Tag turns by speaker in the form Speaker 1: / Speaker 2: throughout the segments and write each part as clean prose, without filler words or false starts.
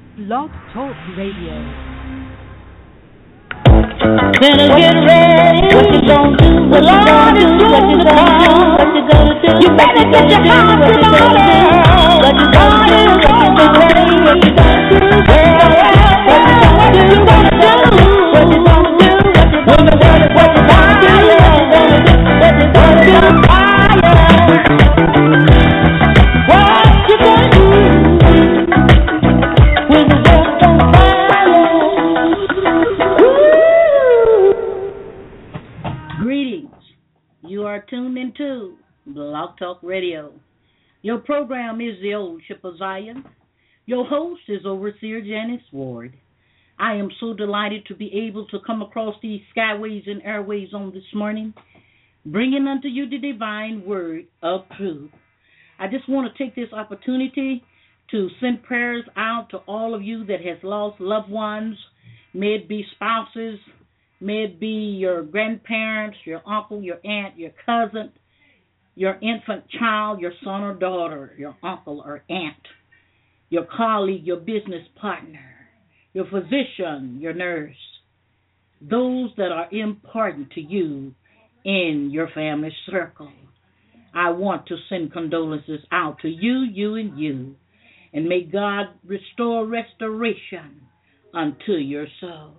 Speaker 1: Blog Talk Radio.
Speaker 2: Better get ready. What you gonna do? What you gonna do? What you gonna do? What you gonna do? You better get your house in order. What you gonna do? What you gonna do? What you gonna do? What you gonna do? What you gonna do? What you gonna do? What you gonna do? What you gonna do? What you gonna do? What you gonna do? When the world's on fire.
Speaker 3: Greetings. You are tuned into Blog Talk Radio. Your program is The Old Ship of Zion. Your host is Overseer Janice Ward. I am so delighted to be able to come across these skyways and airways on this morning, bringing unto you the divine word of truth. I just want to take this opportunity to send prayers out to all of you that has lost loved ones, may it be spouses, may it be your grandparents, your uncle, your aunt, your cousin, your infant child, your son or daughter, your uncle or aunt, your colleague, your business partner, your physician, your nurse, those that are important to you in your family circle. I want to send condolences out to you, and may God restore restoration unto your soul.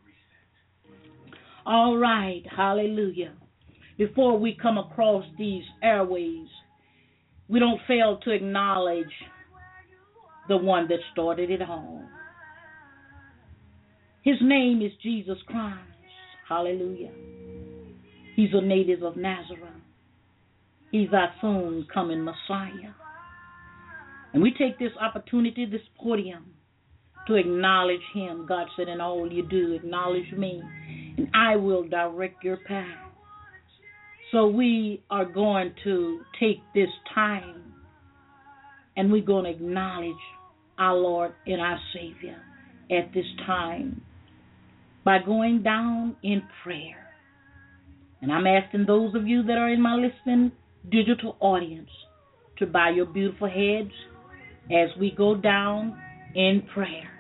Speaker 3: All right, hallelujah. Before we come across these airways, we don't fail to acknowledge the one that started it all. His name is Jesus Christ. Hallelujah. He's a native of Nazareth. He's our soon coming Messiah. And we take this opportunity, this podium, to acknowledge him. God said, in all you do, acknowledge me, and I will direct your path. So we are going to take this time, and we're going to acknowledge our Lord and our Savior at this time by going down in prayer. And I'm asking those of you that are in my listening digital audience to bow your beautiful heads as we go down in prayer.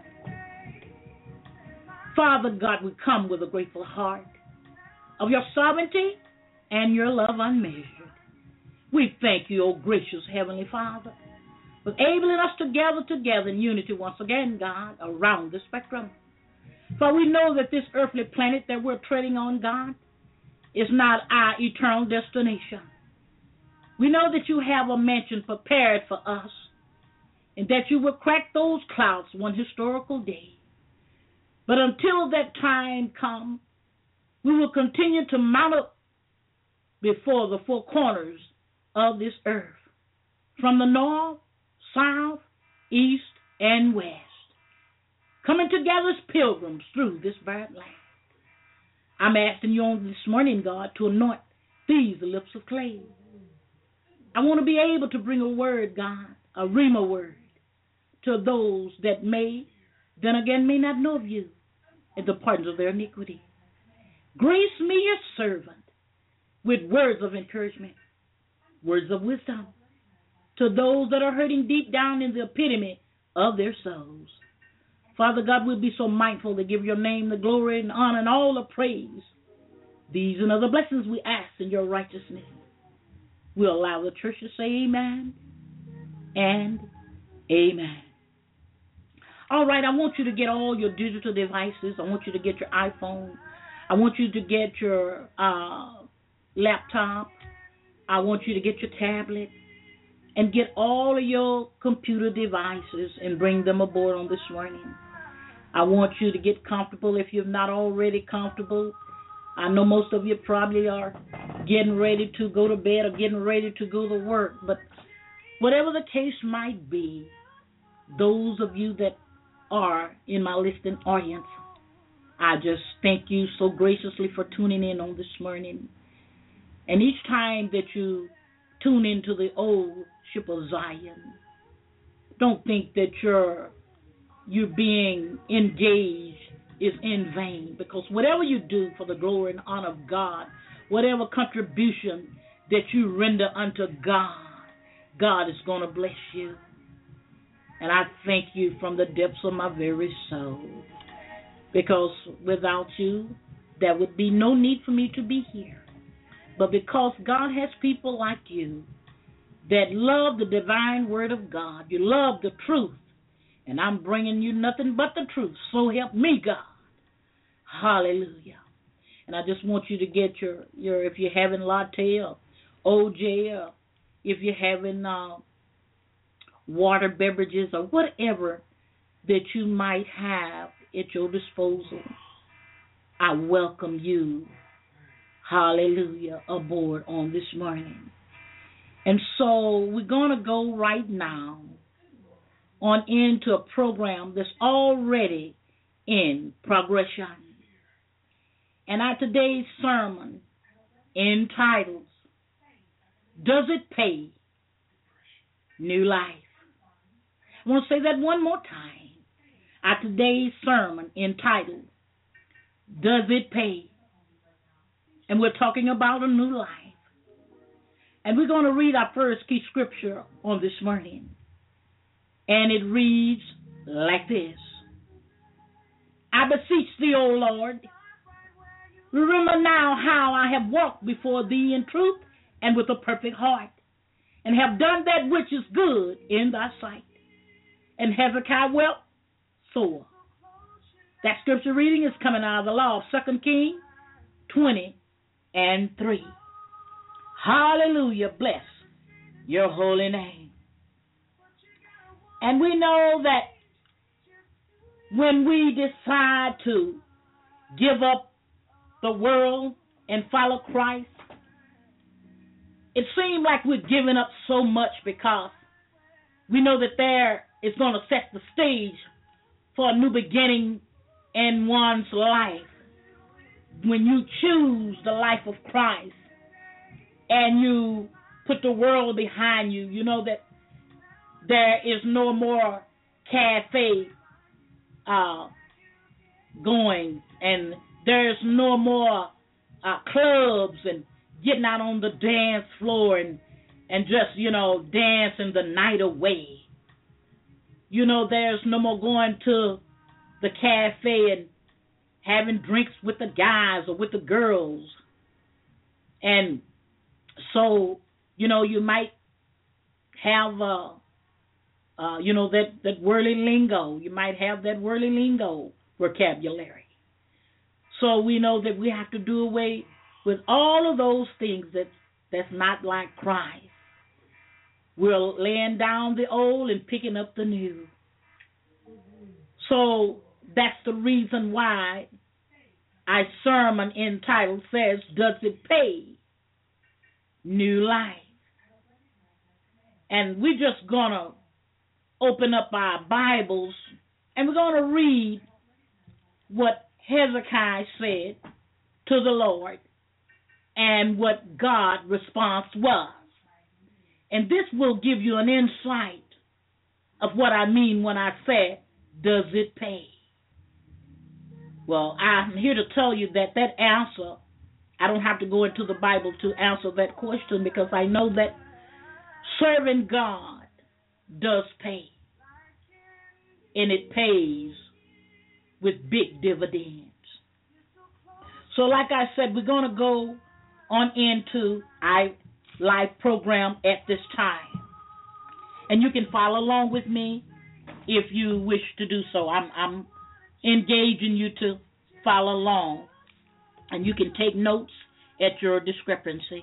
Speaker 3: Father God, we come with a grateful heart of your sovereignty and your love unmeasured. We thank you, O gracious Heavenly Father, for enabling us to gather together in unity once again, God, around the spectrum. For we know that this earthly planet that we're treading on, God, is not our eternal destination. We know that you have a mansion prepared for us, and that you will crack those clouds one historical day. But until that time comes, we will continue to mount up before the four corners of this earth, from the north, south, east, and west, coming together as pilgrims through this barren land. I'm asking you on this morning, God, to anoint these lips of clay. I want to be able to bring a word, God, a rhema word, to those that may, then again, may not know of you and the pardons of their iniquity. Grace me, your servant, with words of encouragement, words of wisdom, to those that are hurting deep down in the epitome of their souls. Father God, we'll be so mindful to give your name the glory and honor and all the praise. These and other blessings we ask in your righteousness. We'll allow the church to say amen and amen. All right, I want you to get all your digital devices. I want you to get your iPhone. I want you to get your laptop. I want you to get your tablet and get all of your computer devices and bring them aboard on this morning. I want you to get comfortable if you're not already comfortable. I know most of you probably are getting ready to go to bed or getting ready to go to work, but whatever the case might be, those of you that are in my listening audience, I just thank you so graciously for tuning in on this morning. And each time that you tune into the old ship of Zion, don't think that you're being engaged is in vain, because whatever you do for the glory and honor of God, whatever contribution that you render unto God, God is going to bless you. And I thank you from the depths of my very soul. Because without you, there would be no need for me to be here. But because God has people like you that love the divine word of God, you love the truth, and I'm bringing you nothing but the truth. So help me, God. Hallelujah. And I just want you to get your if you're having latte or OJ, or if you're having water beverages or whatever that you might have at your disposal, I welcome you, hallelujah, aboard on this morning. And so we're going to go right now on into a program that's already in progression. And our today's sermon entitled, Does It Pay? New Life. I want to say that one more time. Our today's sermon entitled, Does It Pay? And we're talking about a new life. And we're going to read our first key scripture on this morning. And it reads like this. I beseech thee, O Lord, remember now how I have walked before thee in truth and with a perfect heart, and have done that which is good in thy sight. And Hezekiah wept sore. That scripture reading is coming out of the law of 2 Kings 20:3. Hallelujah. Bless your holy name. And we know that when we decide to give up the world and follow Christ, it seems like we're giving up so much because we know that there is going to set the stage for a new beginning in one's life. When you choose the life of Christ and you put the world behind you, you know that there is no more cafe going, and there's no more clubs and getting out on the dance floor and just, dancing the night away. There's no more going to the cafe and having drinks with the guys or with the girls. And so, you might have, that worldly lingo. You might have that worldly lingo vocabulary. So we know that we have to do away with all of those things that's not like Christ. We're laying down the old and picking up the new. So that's the reason why our sermon entitled says, Does It Pay? New Life. And we're just going to open up our Bibles and we're going to read what Hezekiah said to the Lord and what God's response was. And this will give you an insight of what I mean when I say, does it pay? Well, I'm here to tell you that answer, I don't have to go into the Bible to answer that question because I know that serving God does pay. And it pays with big dividends. So like I said, we're going to go on into our live program at this time. And you can follow along with me if you wish to do so. I'm engaging you to follow along. And you can take notes at your discrepancy.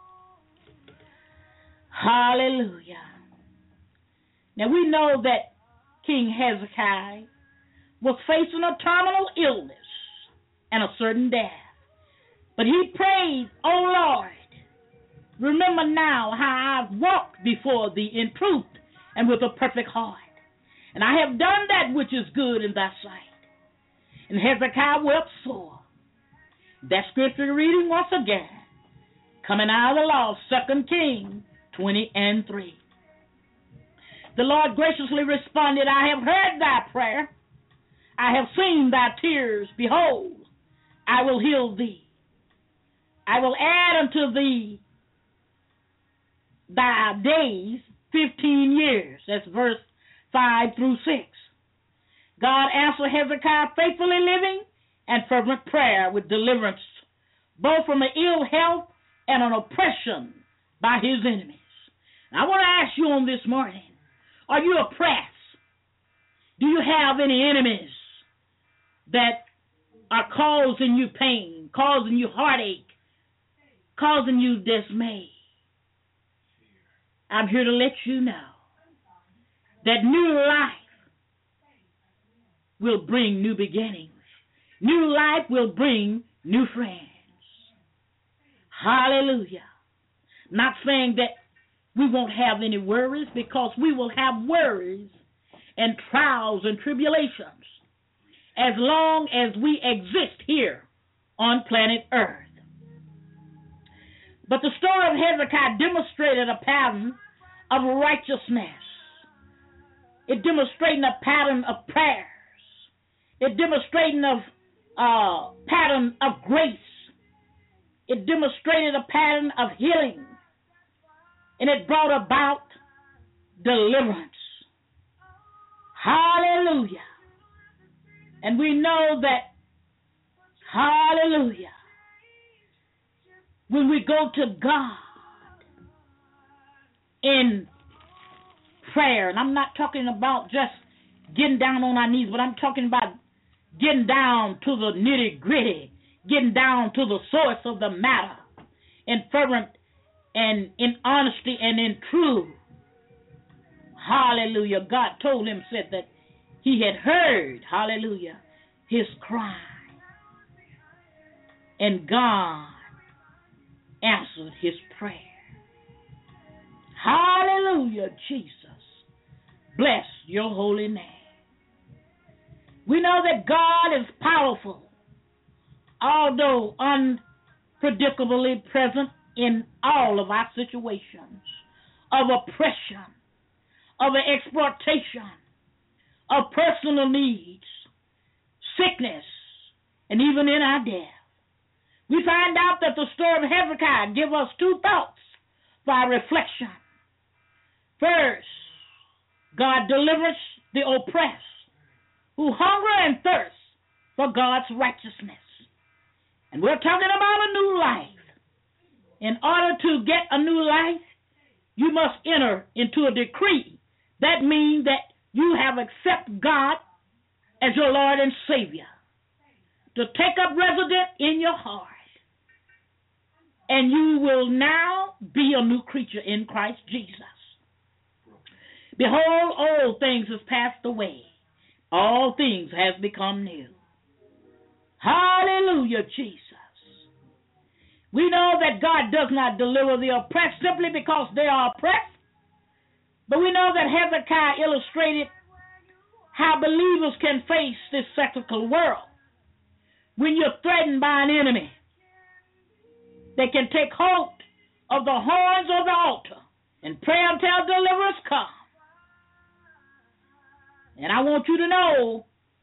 Speaker 3: Hallelujah. Now we know that King Hezekiah was facing a terminal illness and a certain death. But he prayed, O Lord, remember now how I've walked before thee in truth and with a perfect heart. And I have done that which is good in thy sight. And Hezekiah wept sore. That scripture reading once again, coming out of the law of 2 Kings 20:3. The Lord graciously responded, I have heard thy prayer. I have seen thy tears. Behold, I will heal thee. I will add unto thee thy days 15 years. That's verse 5 through 6. God answered Hezekiah faithfully living and fervent prayer with deliverance, both from an ill health and an oppression by his enemies. And I want to ask you on this morning, are you oppressed? Do you have any enemies that are causing you pain, causing you heartache, causing you dismay? I'm here to let you know that new life will bring new beginnings. New life will bring new friends. Hallelujah. Not saying that we won't have any worries, because we will have worries and trials and tribulations as long as we exist here on planet Earth. But the story of Hezekiah demonstrated a pattern of righteousness. It demonstrated a pattern of prayers. It demonstrated a pattern of grace. It demonstrated a pattern of healing. And it brought about deliverance. Hallelujah. And we know that, hallelujah, when we go to God in prayer, and I'm not talking about just getting down on our knees, but I'm talking about getting down to the nitty-gritty, getting down to the source of the matter, in fervent and in honesty and in truth. Hallelujah. God told him, said that he had heard, hallelujah, his cry. And God answered his prayer. Hallelujah, Jesus. Bless your holy name. We know that God is powerful, although unpredictably present in all of our situations of oppression, of exploitation, of personal needs, sickness, and even in our death. We find out that the story of Hezekiah gives us two thoughts for our reflection. First, God delivers the oppressed who hunger and thirst for God's righteousness. And we're talking about a new life. In order to get a new life, you must enter into a decree. That means that you have accepted God as your Lord and Savior, to take up residence in your heart. And you will now be a new creature in Christ Jesus. Behold, old things have passed away. All things have become new. Hallelujah, Jesus. We know that God does not deliver the oppressed simply because they are oppressed. But we know that Hezekiah illustrated how believers can face this secular world. When you're threatened by an enemy, they can take hold of the horns of the altar and pray until deliverance comes. And I want you to know,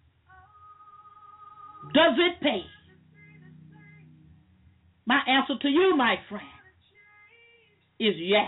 Speaker 3: does it pay? My answer to you, my friend, is yes.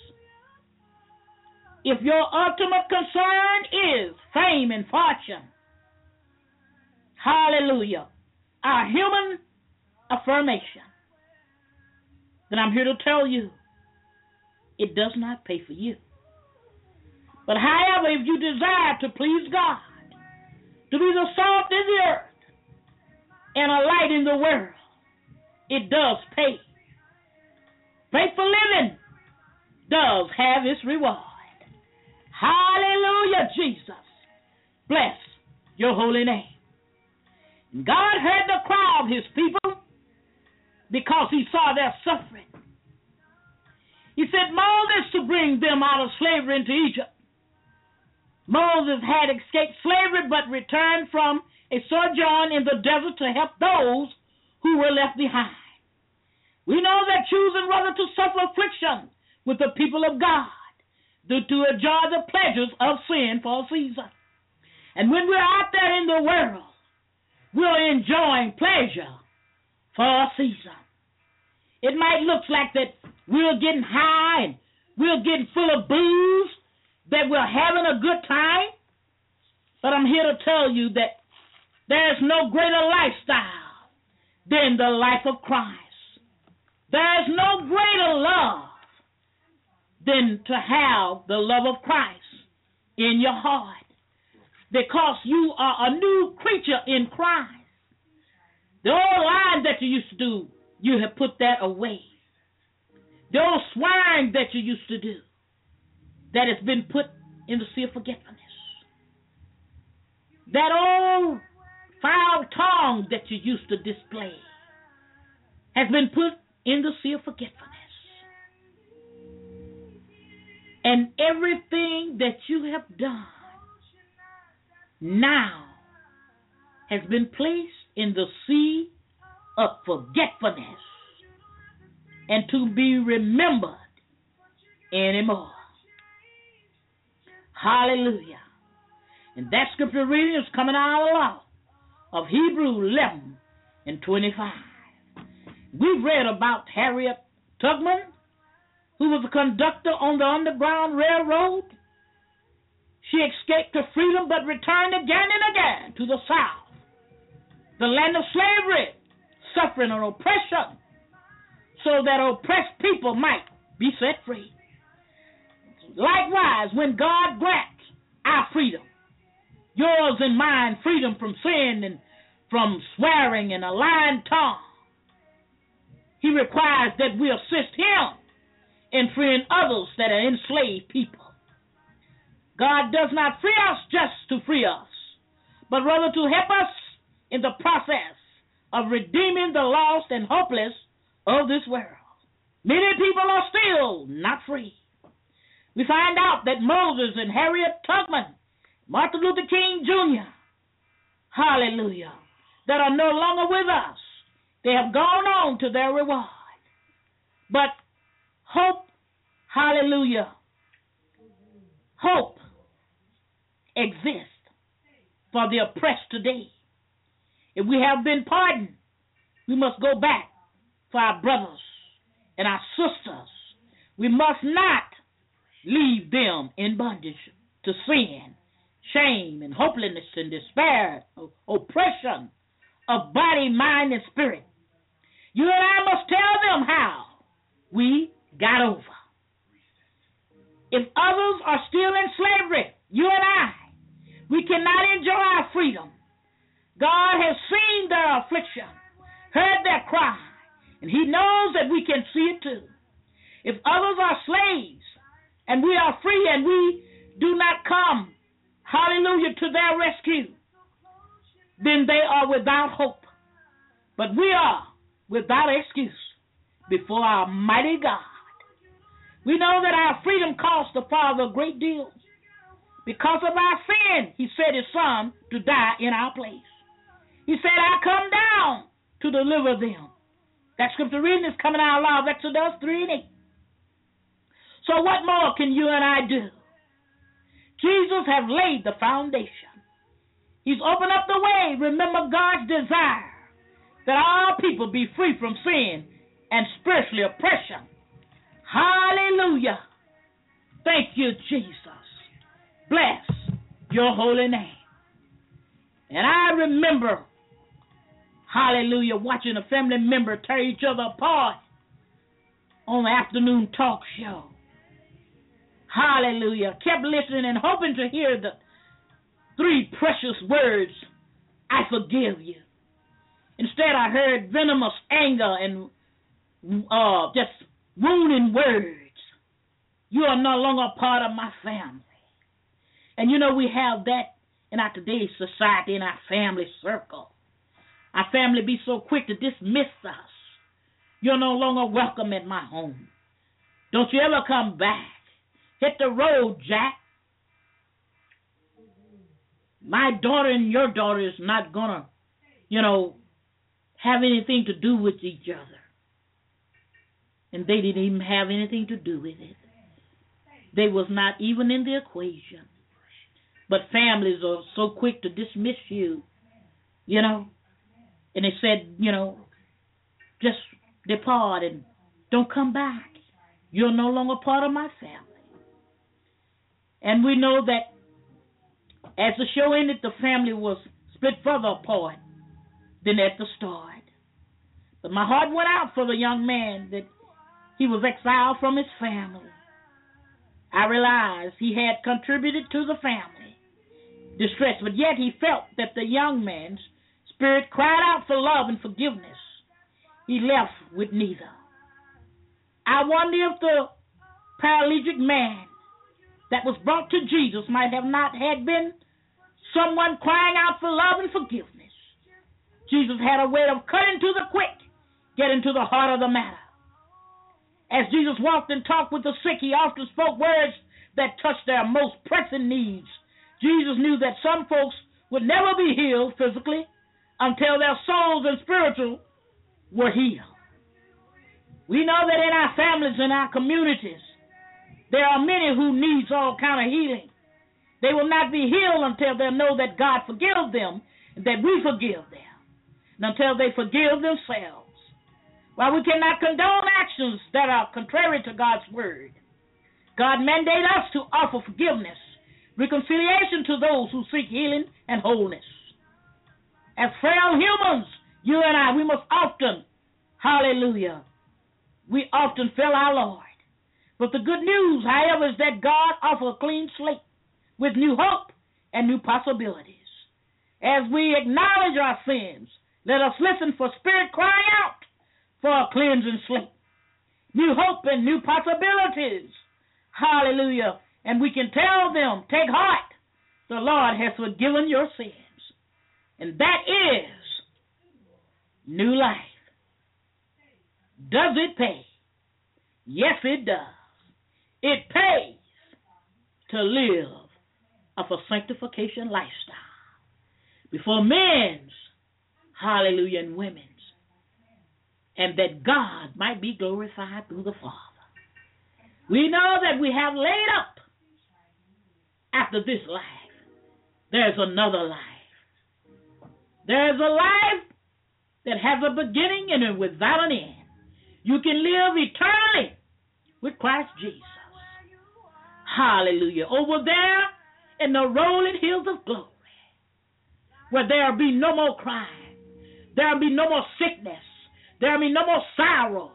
Speaker 3: If your ultimate concern is fame and fortune, hallelujah, our human affirmation, then I'm here to tell you, it does not pay for you. But however, if you desire to please God, to be the salt in the earth and a light in the world, it does pay. Faithful living does have its reward. Hallelujah, Jesus. Bless your holy name. And God heard the cry of his people because he saw their suffering. He sent Moses to bring them out of slavery into Egypt. Moses had escaped slavery but returned from a sojourn in the desert to help those who were left behind. We know that choosing rather to suffer affliction with the people of God than to enjoy the pleasures of sin for a season. And when we're out there in the world, we're enjoying pleasure for a season. It might look like that we're getting high and we're getting full of booze, that we're having a good time, But I'm here to tell you that there's no greater lifestyle than the life of Christ. There's no greater love than to have the love of Christ in your heart, because you are a new creature in Christ. The old lying that you used to do, you have put that away. The old swearing that you used to do, that has been put in the sea of forgetfulness. That old foul tongue that you used to display has been put in the sea of forgetfulness. And everything that you have done now has been placed in the sea of forgetfulness and to be remembered anymore. Hallelujah. And that scripture reading is coming out of Hebrews 11:25. We've read about Harriet Tubman, who was a conductor on the Underground Railroad. She escaped to freedom but returned again and again to the South, the land of slavery, suffering and oppression, so that oppressed people might be set free. Likewise, when God grants our freedom, yours and mine, freedom from sin and from swearing and a lying tongue, He requires that we assist Him in freeing others that are enslaved people. God does not free us just to free us, but rather to help us in the process of redeeming the lost and hopeless of this world. Many people are still not free. We find out that Moses and Harriet Tubman, Martin Luther King Jr., hallelujah, that are no longer with us. They have gone on to their reward. But hope, hallelujah, hope exists for the oppressed today. If we have been pardoned, we must go back for our brothers and our sisters. We must not leave them in bondage to sin, shame, and hopelessness and despair, oppression of body, mind, and spirit. You and I must tell them how we got over. If others are still in slavery, you and I, we cannot enjoy our freedom. God has seen their affliction, heard their cry, and He knows that we can see it too. If others are slaves and we are free and we do not come, hallelujah, to their rescue, then they are without hope. But we are without excuse before our mighty God. We know that our freedom cost the Father a great deal. Because of our sin, He sent His Son to die in our place. He said, I come down to deliver them. That scripture reading is coming out of Exodus 3:8. So what more can you and I do? Jesus has laid the foundation. He's opened up the way. Remember God's desire that all people be free from sin and spiritual oppression. Hallelujah. Thank you, Jesus. Bless your holy name. And I remember, hallelujah, watching a family member tear each other apart on the afternoon talk show. Hallelujah. Kept listening and hoping to hear the three precious words, I forgive you. Instead, I heard venomous anger and just wounding words. You are no longer part of my family. And you know, we have that in our today's society, in our family circle. Our family be so quick to dismiss us. You're no longer welcome at my home. Don't you ever come back. Hit the road, Jack. My daughter and your daughter is not going to, have anything to do with each other. And they didn't even have anything to do with it. They was not even in the equation. But families are so quick to dismiss you, and they said, just depart and don't come back. You're no longer part of my family. And we know that As the show ended, the family was split further apart than at the start. But my heart went out for the young man that he was exiled from his family. I realized he had contributed to the family distress, but yet he felt that the young man's spirit cried out for love and forgiveness. He left with neither. I wonder if the paralytic man that was brought to Jesus might have not had been someone crying out for love and forgiveness. Jesus had a way of cutting to the quick, getting to the heart of the matter. As Jesus walked and talked with the sick, he often spoke words that touched their most pressing needs. Jesus knew that some folks would never be healed physically until their souls and spiritual were healed. We know that in our families and our communities, there are many who need all kind of healing. They will not be healed until they know that God forgives them and that we forgive them, and until they forgive themselves. While we cannot condone actions that are contrary to God's word, God mandates us to offer forgiveness, reconciliation to those who seek healing and wholeness. As frail humans, you and I, we must often, hallelujah, we often fail our Lord. But the good news, however, is that God offers a clean slate with new hope and new possibilities. As we acknowledge our sins, let us listen for Spirit crying out for a cleansing slate, new hope and new possibilities. Hallelujah. And we can tell them, take heart, the Lord has forgiven your sins. And that is new life. Does it pay? Yes, it does. It pays to live of a sanctification lifestyle before men's, hallelujah, and women's, and that God might be glorified through the Father. We know that we have laid up after this life. There's another life. There's a life that has a beginning and without an end. You can live eternally with Christ Jesus. Hallelujah. Over there in the rolling hills of glory, where there'll be no more crying, there'll be no more sickness, there'll be no more sorrow.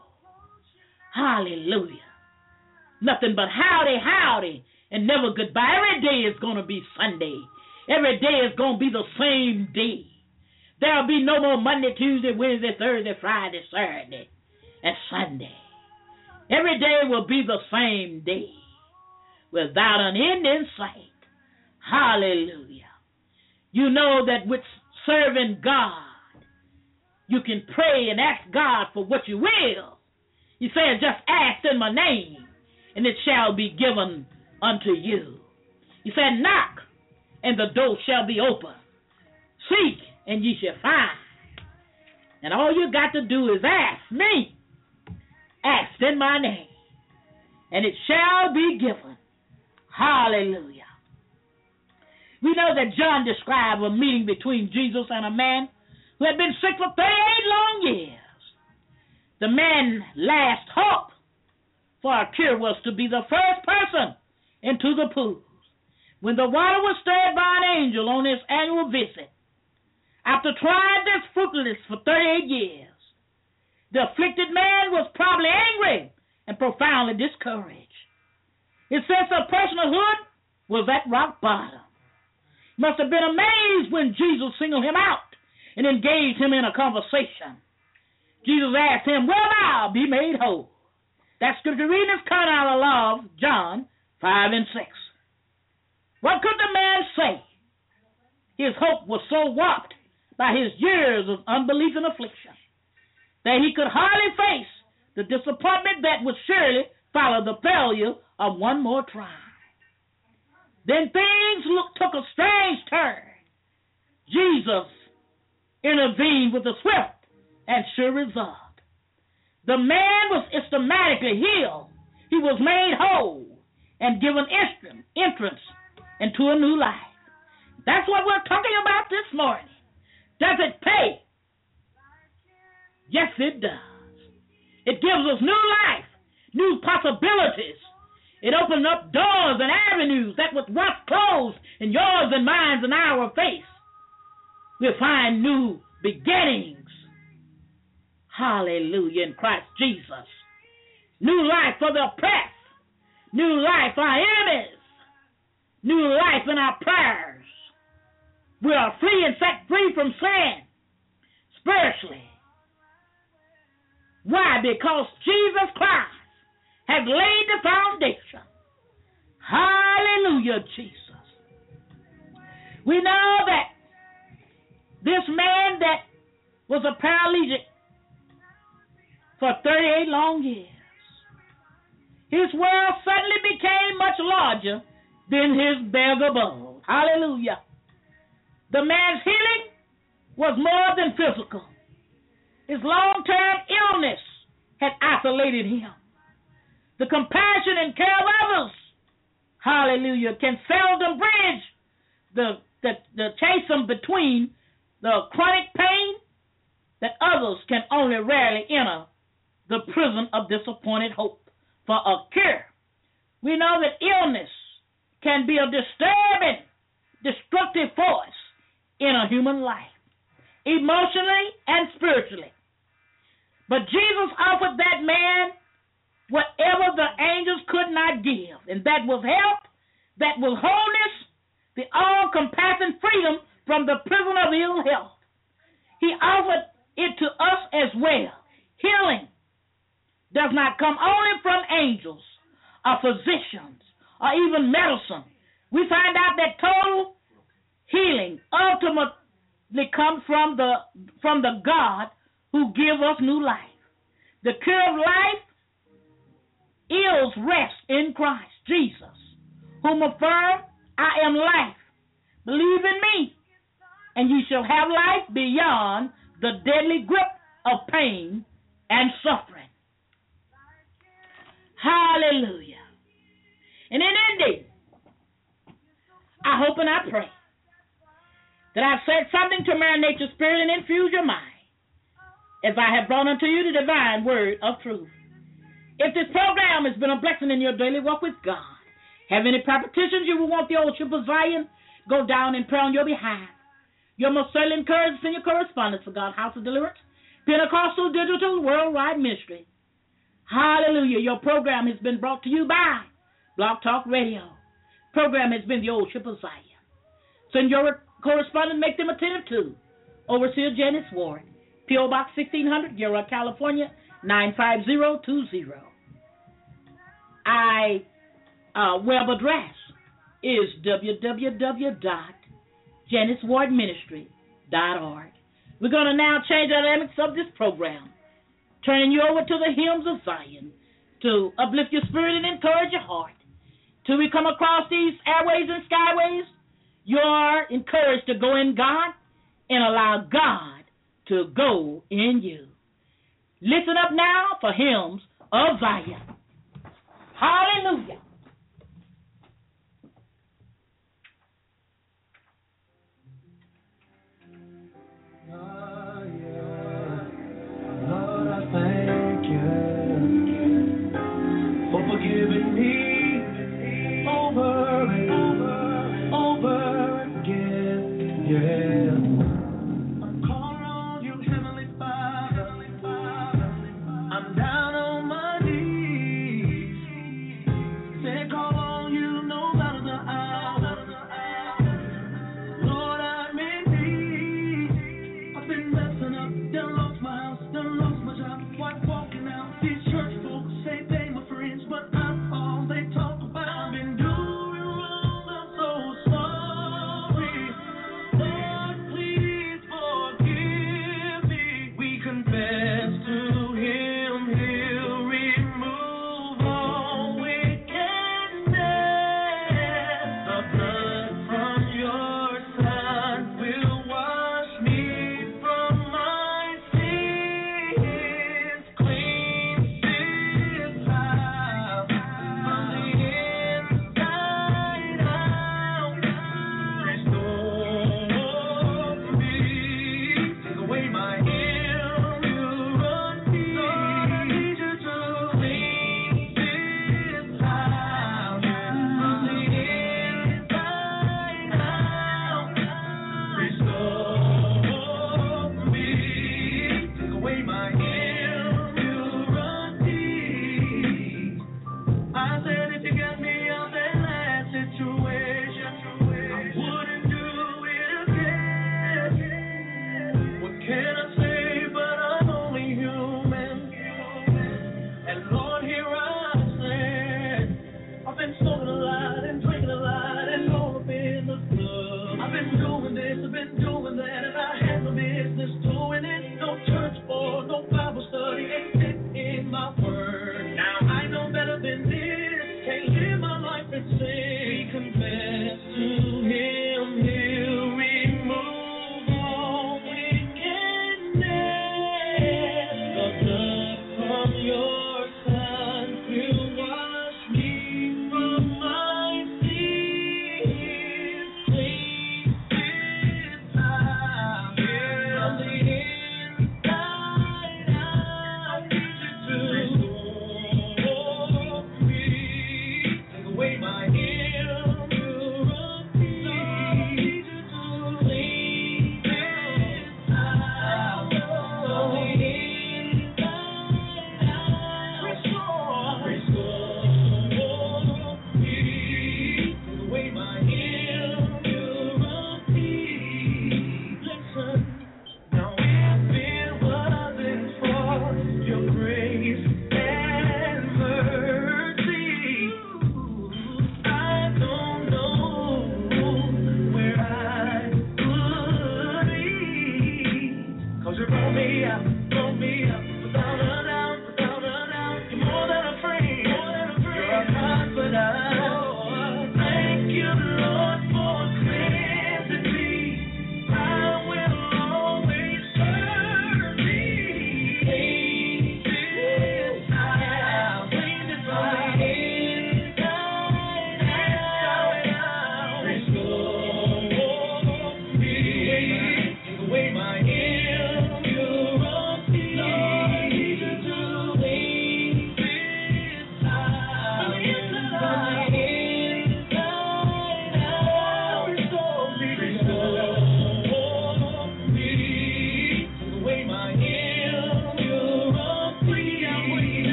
Speaker 3: Hallelujah. Nothing but howdy, howdy, and never goodbye. Every day is going to be Sunday. Every day is going to be the same day. There'll be no more Monday, Tuesday, Wednesday, Thursday, Friday, Saturday, and Sunday. Every day will be the same day without an end in sight. Hallelujah. You know that with serving God, you can pray and ask God for what you will. He says, just ask in my name, and it shall be given unto you. He said, knock, and the door shall be open. Seek, and ye shall find. And all you got to do is ask me. Ask in my name, and it shall be given. Hallelujah. We know that John described a meeting between Jesus and a man who had been sick for 38 long years. The man's last hope for a cure was to be the first person into the pool when the water was stirred by an angel on his annual visit. After trying this fruitless for 38 years, the afflicted man was probably angry and profoundly discouraged. His sense of personhood was at rock bottom. He must have been amazed when Jesus singled him out and engaged him in a conversation. Jesus asked him, will thou be made whole? That scripture reading is coming out of the law of John 5 and 6. What could the man say? His hope was so warped by his years of unbelief and affliction that he could hardly face the disappointment that would surely follow the failure of one more try. Then things took a strange turn. Jesus intervened with a swift and sure result. The man was systematically healed. He was made whole and given entrance into a new life. That's what we're talking about this morning. Does it pay? Yes, it does. It gives us new life, new possibilities. It opened up doors and avenues that was once closed in yours and mine and our face. We'll find new beginnings. Hallelujah, in Christ Jesus. New life for the oppressed. New life for our enemies. New life in our prayers. We are free and set free from sin spiritually. Why? Because Jesus Christ has laid the foundation. Hallelujah, Jesus. We know that this man that was a paralytic for 38 long years, his world suddenly became much larger than his beggar bowl. Hallelujah. The man's healing was more than physical. His long-term illness had isolated him. The compassion and care of others, hallelujah, can seldom bridge the chasm between the chronic pain that others can only rarely enter the prison of disappointed hope for a cure. We know that illness can be a disturbing, destructive force in a human life, emotionally and spiritually. But Jesus offered that man whatever the angels could not give, and that was health, that was wholeness, the all-compassing freedom from the prison of ill health. He offered it to us as well. Healing does not come only from angels or physicians or even medicine. We find out that total healing ultimately comes from the God who gives us new life. The cure of life is rest in Christ Jesus, whom affirm, I am life. Believe in me, and you shall have life beyond the deadly grip of pain and suffering. Hallelujah. And in ending, I hope and I pray that I've said something to marinate your spirit and infuse your mind as I have brought unto you the divine word of truth. If this program has been a blessing in your daily walk with God, have any proper petitions you will want the old ship of Zion, go down and pray on your behalf. You're most certainly encouraged to send your correspondence for God's House of Deliverance, Pentecostal Digital Worldwide Ministry. Hallelujah. Your program has been brought to you by Blog Talk Radio. Program has been the old ship of Zion. Send your correspondence, make them attentive to Overseer Janice Ward, P.O. Box 1600, Gilroy, California, 95020. Web address is www.janicewardministry.org. We're going to now change the dynamics of this program, turning you over to the hymns of Zion to uplift your spirit and encourage your heart. Till we come across these airways and skyways, you are encouraged to go in God and allow God to go in you. Listen up now for hymns of Zion. Hallelujah.
Speaker 4: Lord, I thank you for forgiving me over and over again. Yeah. I'm calling on you, Heavenly Father. I'm down on my knees,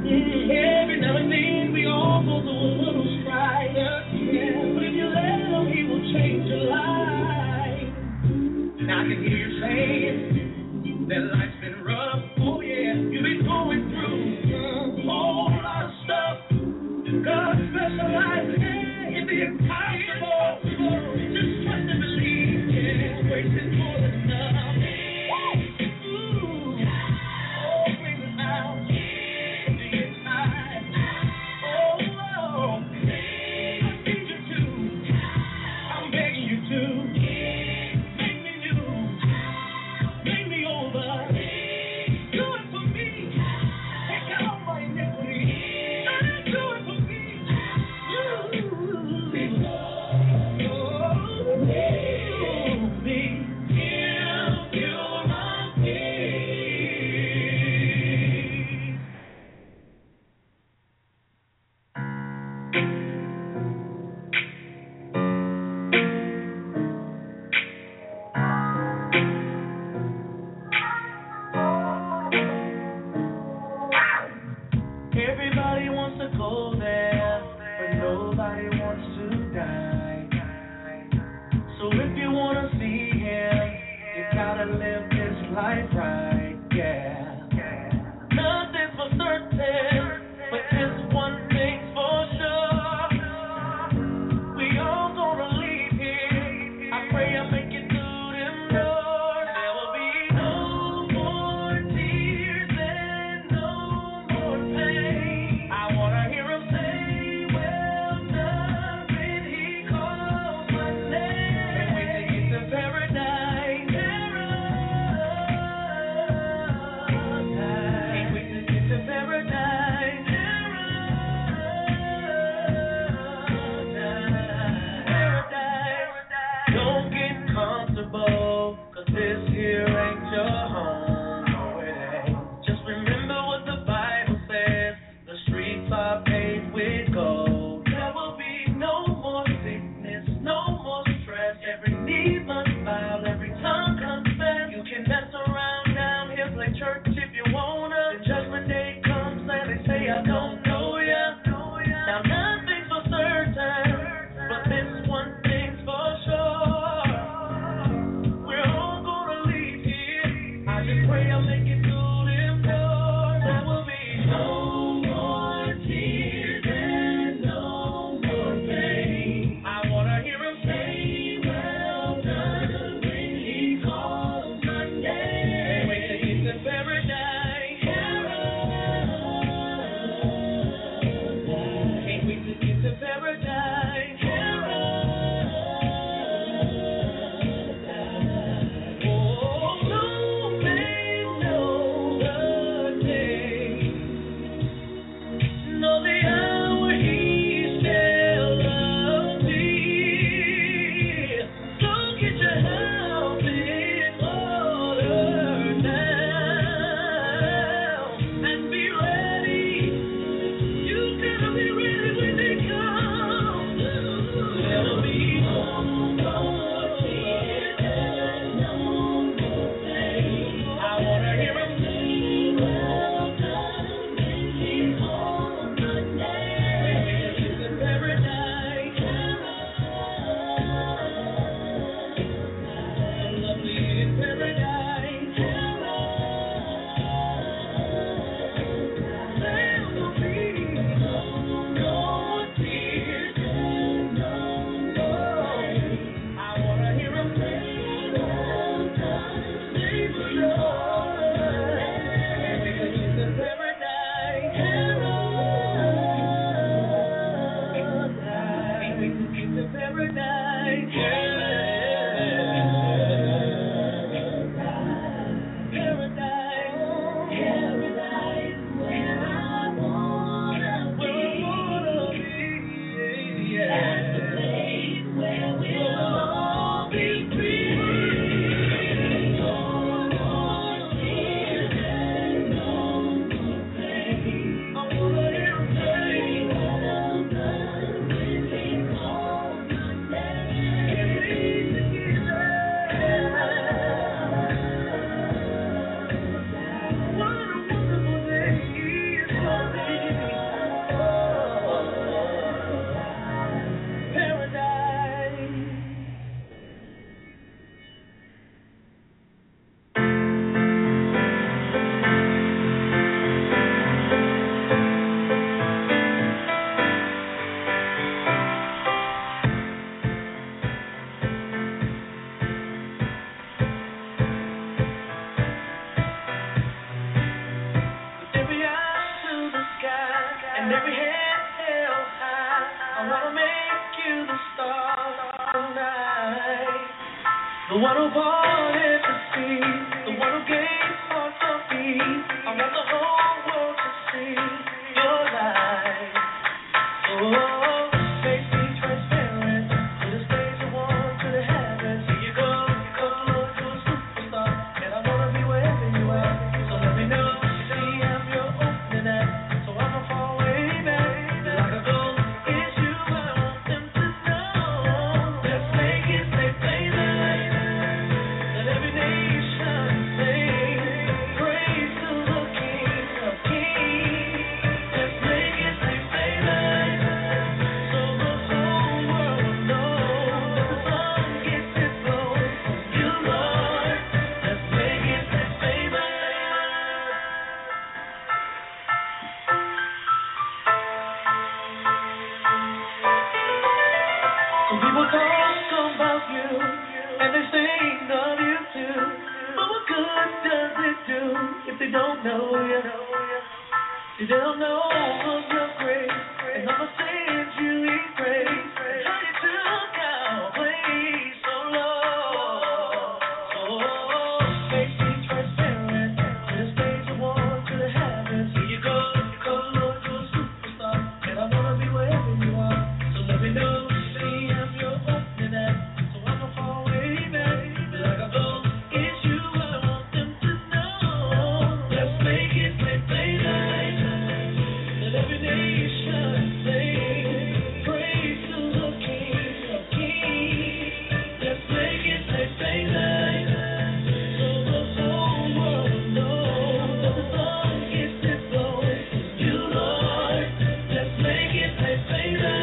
Speaker 4: Every now and then we all go through a little strife. But if you let him, he will change your life. And I can hear you saying that life's been rough. Oh yeah, you've been going through a whole lot of stuff. God specializes in the impossible. Just trust and believe. Yeah, grace is more than enough. Ooh, oh, bring it out from the inside. Oh, I need you to. I'm begging you to. Make me new. Make me over. Do it for me. Take out my iniquity. Do it for me. Everybody wants to go there, but nobody wants to die. So if you want to see him, you gotta live this life right, yeah. Nothing's for certain, but this one thing's for sure. We all gonna leave here. I pray I make it through them doors. There will be no more tears and no more pain. I wanna hear him say, well done, when he calls my name. And when they get to paradise, can't wait to get to paradise. sky and every hand held high. I wanna make you the star tonight. The one who wanted to see, the one who gave heart to beat. I want the whole world to see your light. Oh, make me transparent. To the stage of one, to the heavens. Here you go, Lord, you're a superstar, and I wanna be wherever you are. So let me know, see I'm your opening act. So I'ma fall way back. Like a gold, it's you I want them to know. Let's make it, say, baby. Let every nation sing praise to the King of Kings. Let's make it, say, baby. So the whole world knows that the sun gets its glow from you, Lord. Let's make it, say, baby. Some people talk about you, and they sing of you too. But what good does it do if they don't know you? See, they don't know of your grace, and all the sins you erase. How you took our place so low. So make me transparent. To the stage of war, to the heavens. Here you go, Lord, you're a superstar, and I wanna be wherever you are. So let me know, see I'm your opening act. So I'ma fall way back. Like a gold, it's you I want them to know. Let's make it, say, baby. Let every nation sing praise to the King of Kings. Let's make it, say, baby. So the whole world knows that the sun gets its glow from you, Lord. Let's make it, say, baby.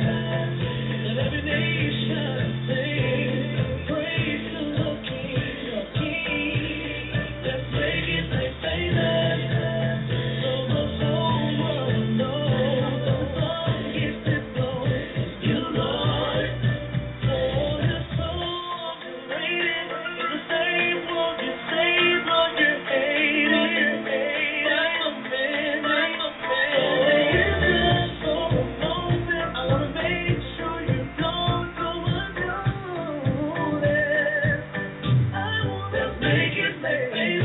Speaker 4: Let every nation sing praise to the King of Kings. Let's make it, say, baby. So the whole world knows that the sun gets its glow from you, Lord. Oh, you're so underrated. In the same world you saved, Lord, you're hated. Like a man, like a man. So for a moment, I wanna make sure you don't go unnoticed. I wanna make it, say, baby.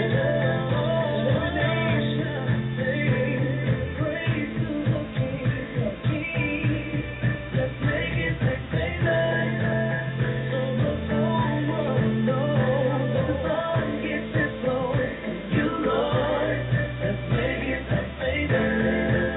Speaker 4: Every nation sing praise to the King of Kings. Let's make it, say, baby. So the whole world knows that the sun gets its glow from you, Lord. Let's make it, say, baby.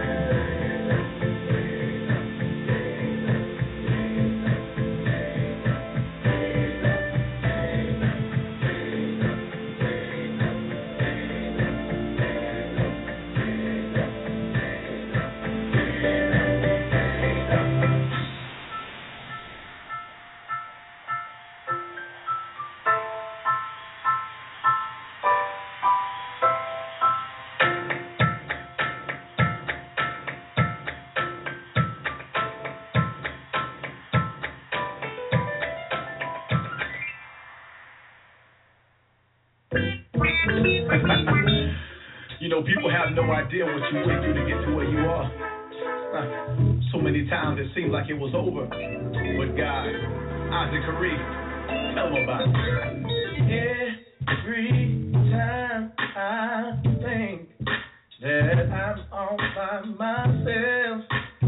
Speaker 5: You know, people have no idea what you went through to get to where you are. So many times it seemed like it was over. But God, Isaac Kareem, tell them about it.
Speaker 4: Every time I think that I'm all by myself,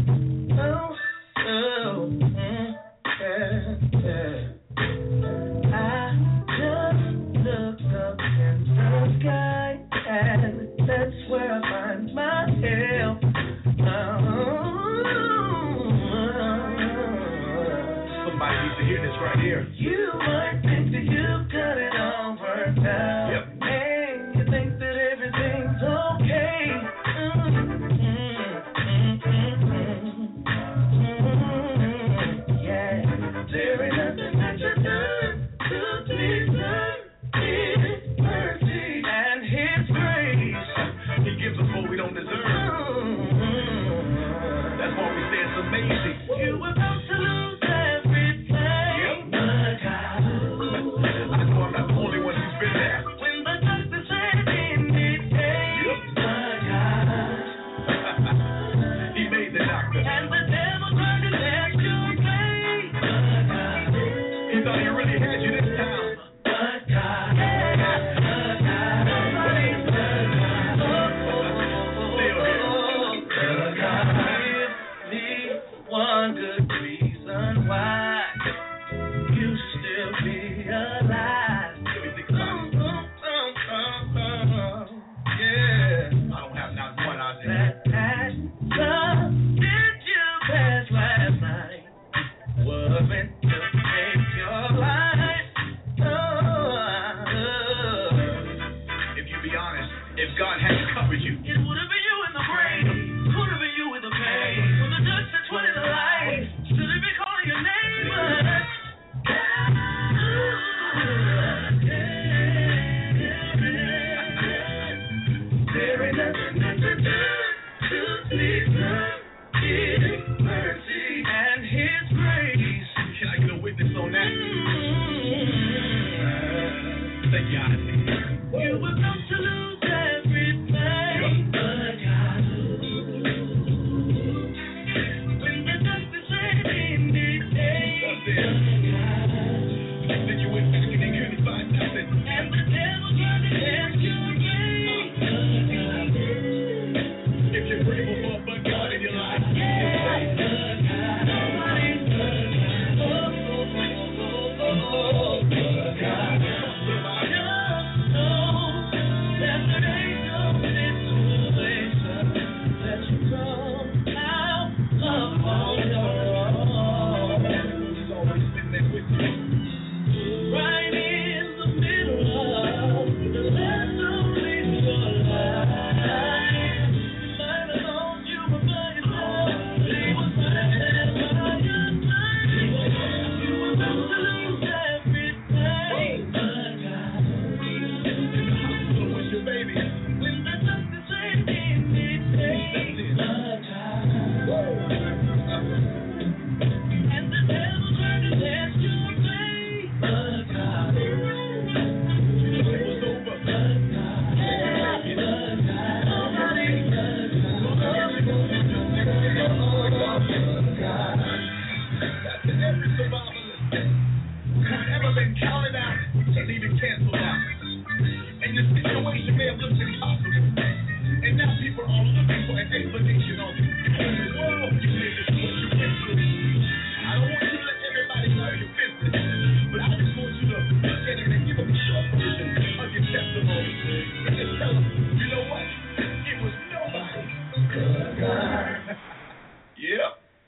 Speaker 4: I just look up in the sky, and that's where I find my help.
Speaker 5: Somebody needs to hear this right here.
Speaker 4: You might think that you've got it all worked out.
Speaker 5: Yep.
Speaker 4: And you think that everything's okay. Yeah. There ain't nothing that you've done to deserve His mercy and His grace.
Speaker 5: He gives us what we don't deserve. That's why we say it's amazing.
Speaker 4: You were about to lose everything.
Speaker 5: Yep.
Speaker 4: But God,
Speaker 5: I know I'm not the only one who's been there.
Speaker 4: when the darkness said in the day,
Speaker 5: Yep.
Speaker 4: but God, And His grace.
Speaker 5: Can I get a witness on that? Thank God.
Speaker 4: You were not to lose everything, but God. When the darkness said in the day,
Speaker 5: Then you went back and they couldn't find nothing.
Speaker 4: and the devil tried to test your faith,
Speaker 5: If you're grateful for but God in your life, He's always been there with you.
Speaker 4: right in the middle of the lesson in your life. Might have known you were by yourself, He was right there by your side. You were about to lose everything, but God.
Speaker 5: So what's your baby?
Speaker 4: When the darkness said in the day, but God. And the devil tried to test your faith, but God.
Speaker 5: It was over. That's in every survivalist who's ever been counted out and even canceled out. And your situation may have looked impossible. And now people are looking for an explanation on you. Whoa, you did this, what you went through. I don't want you to let everybody know your business, but I just want you to look at it and give them a short version of your testimony. And just tell them, you know what? It was nobody. Yep.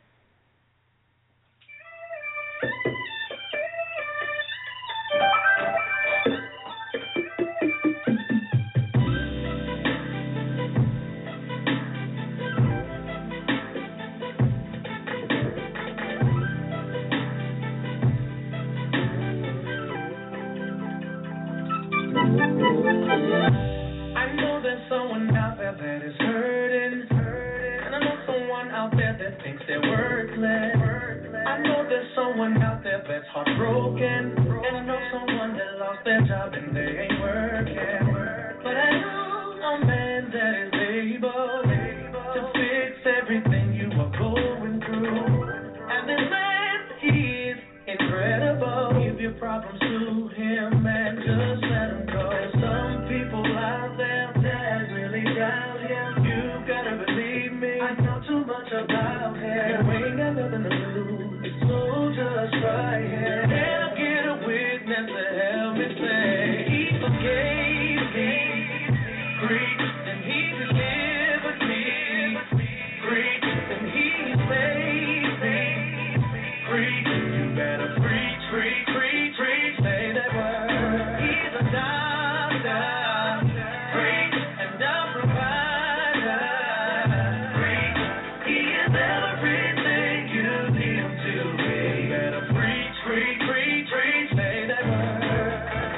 Speaker 4: I know there's someone out there that is hurting, and I know someone out there that thinks they're worthless. I know there's someone out there that's heartbroken, and I know someone that lost their job and they ain't working. But I know a man that is able to fix everything you are going through. And this man, he is incredible. Give your problems to him and just let him go. There's some people out there that really doubt him. You gotta believe me, I know too much about him. We ain't got nothing to lose, so just try him. Can I get a witness to help me say he forgave me? Great, and he delivered me. Great, and he saved me. Great, you better preach, preach, preach, preach, say that word. He's a doctor. Great, and a provider. Great, he is everything you need him to be. You better preach, preach, preach, preach, say that word.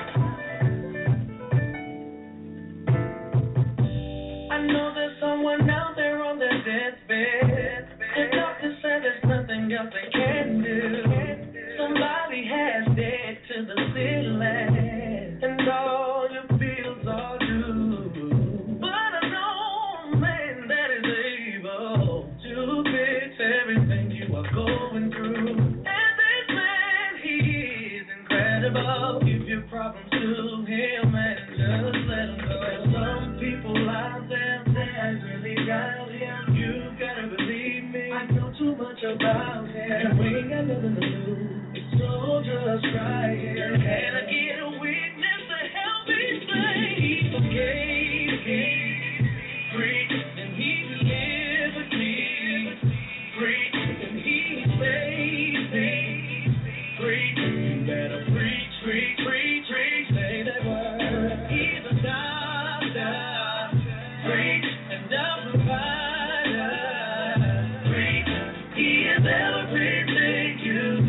Speaker 4: I know there's someone out there on their deathbed. The doctor said there's nothing else they can do. Somebody has dead to the ceiling, and all your bills are due. But I know a man that is able to fix everything you are going through. And this man, he is incredible. Give your problems to him and just let him go. There's some people out there that really doubt him. You gotta believe me, I know too much about him. And we ain't got nothing to lose, so just try him. Can I get a witness to help me say he forgave me? Great, and he delivered me. Great, and he saved me. Great, you better preach, preach, preach, preach, say that word. He's a doctor. Great, and a provider. Great, he is everything you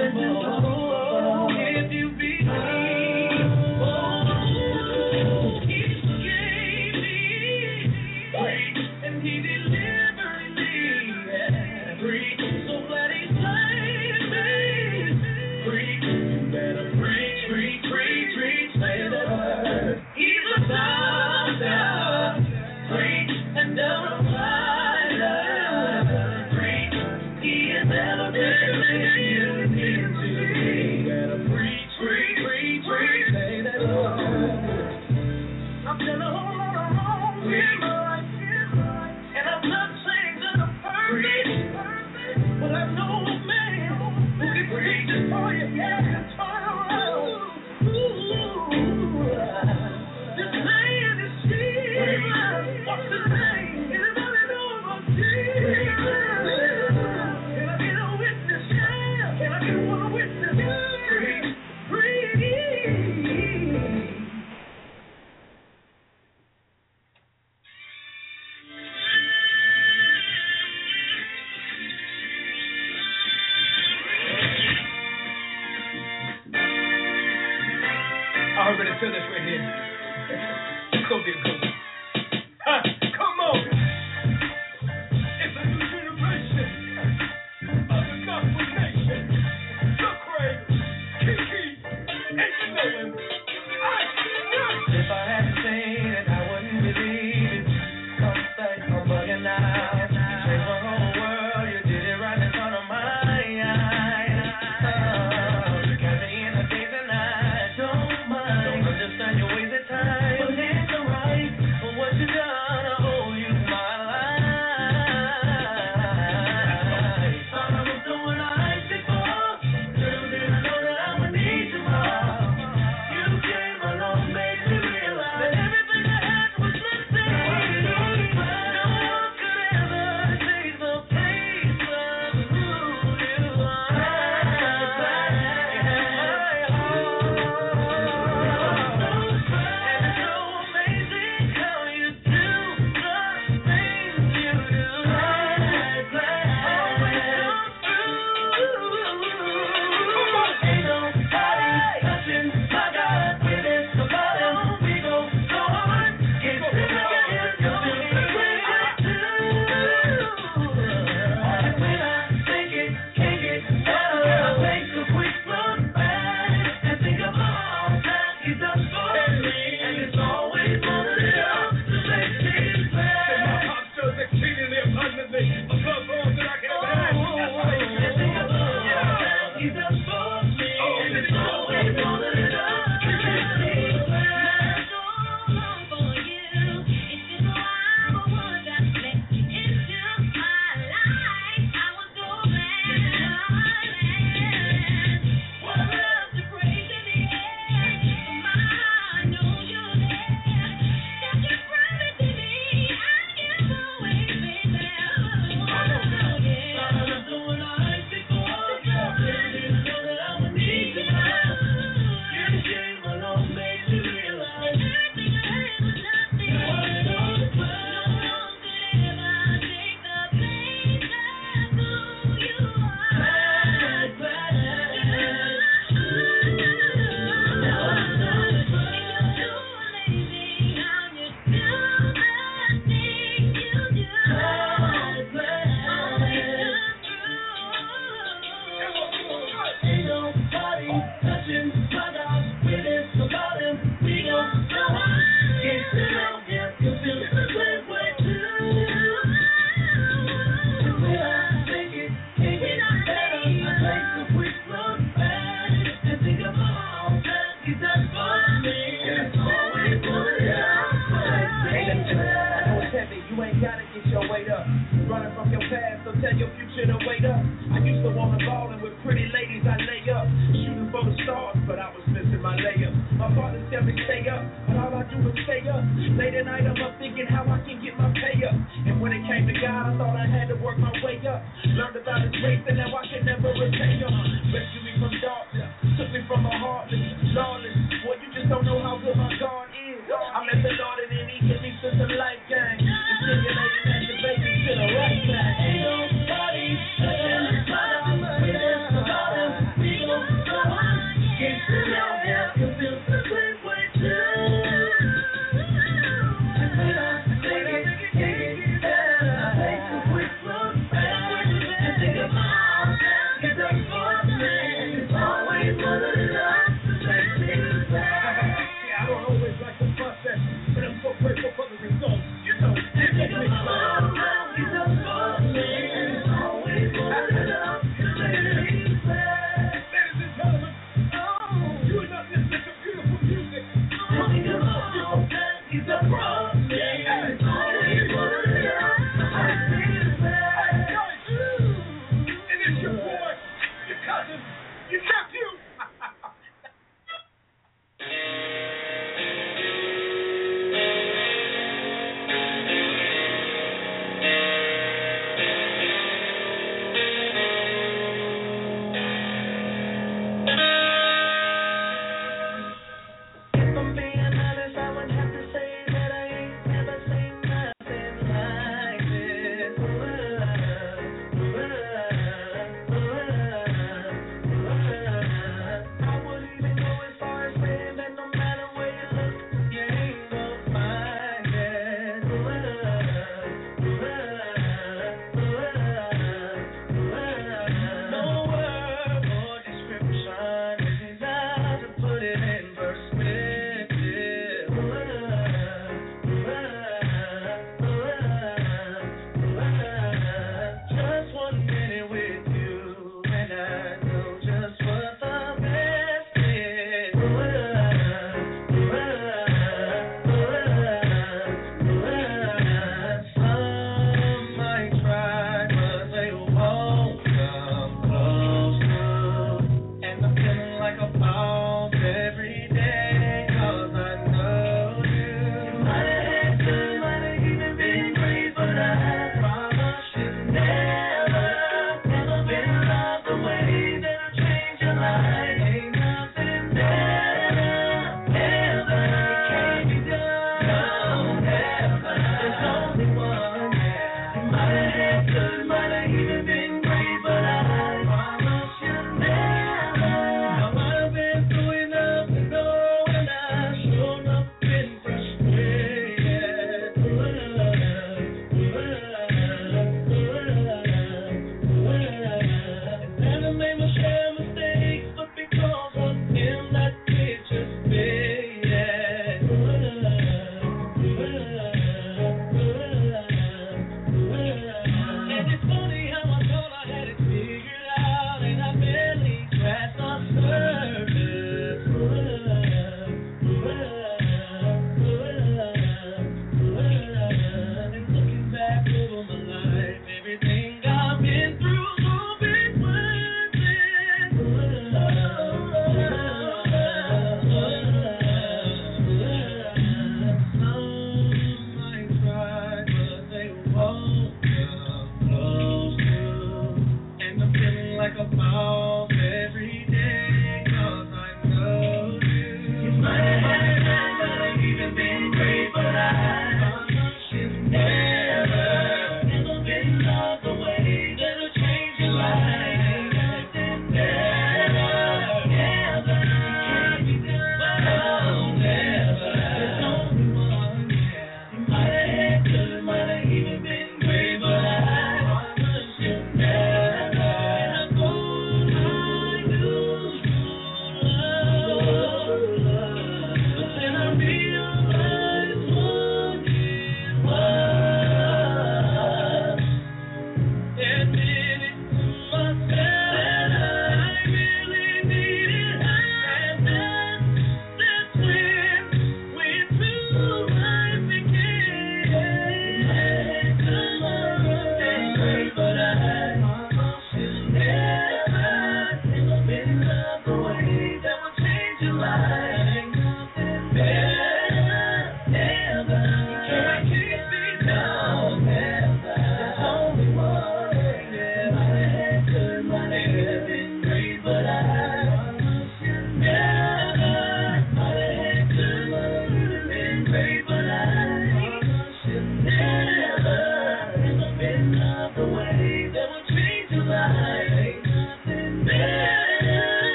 Speaker 2: Ain't nobody touching my God with this bottom. We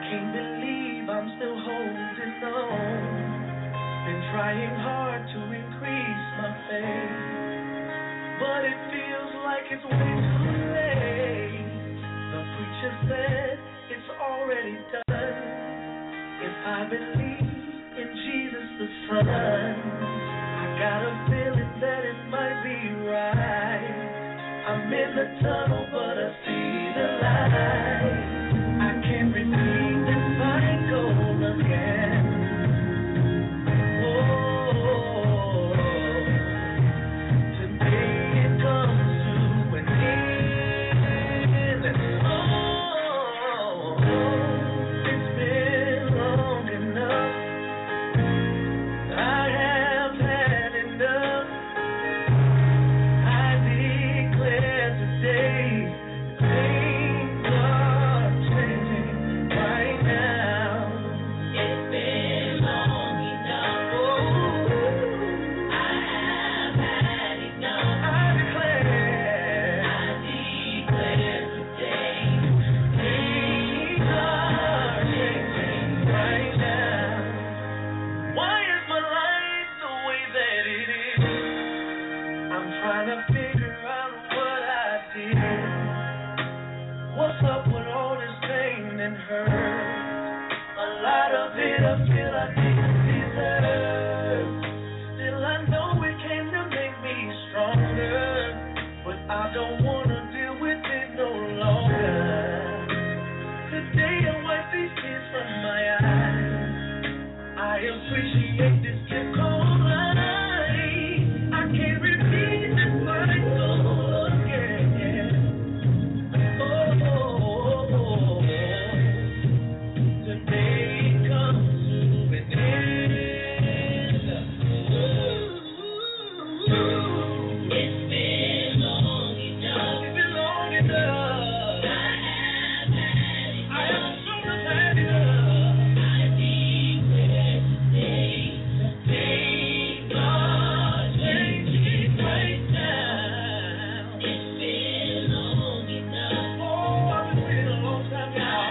Speaker 4: can't believe I'm still holding on. Been trying hard to increase my faith, but it feels like it's way too late. The preacher said it's already done. If I believe in Jesus the Son, I got a feeling that it might be right. I'm in the tunnel, but I see the light. I can't repeat the cycle again. Oh, today it comes to an end. Oh, it's been long enough. I have had enough. I declare today, things are changing right now. It's been long enough. Oh, I have had enough. I declare today, things are changing right now. Why is my life the way that it is? I'm trying to figure out what I did. What's up with all this pain and hurt? A lot of it I feel I didn't deserve. Still I know it came to make me stronger, but I don't want to deal with it no longer. Today I wipe these tears from my eyes. I appreciate this gift called life. I can't repeat this cycle again. Oh, today comes to an end. It's been long enough. It's been long enough. I have so much had enough. I declare today, things are changing right now. It's been long enough. Oh, I've been waiting a long time now.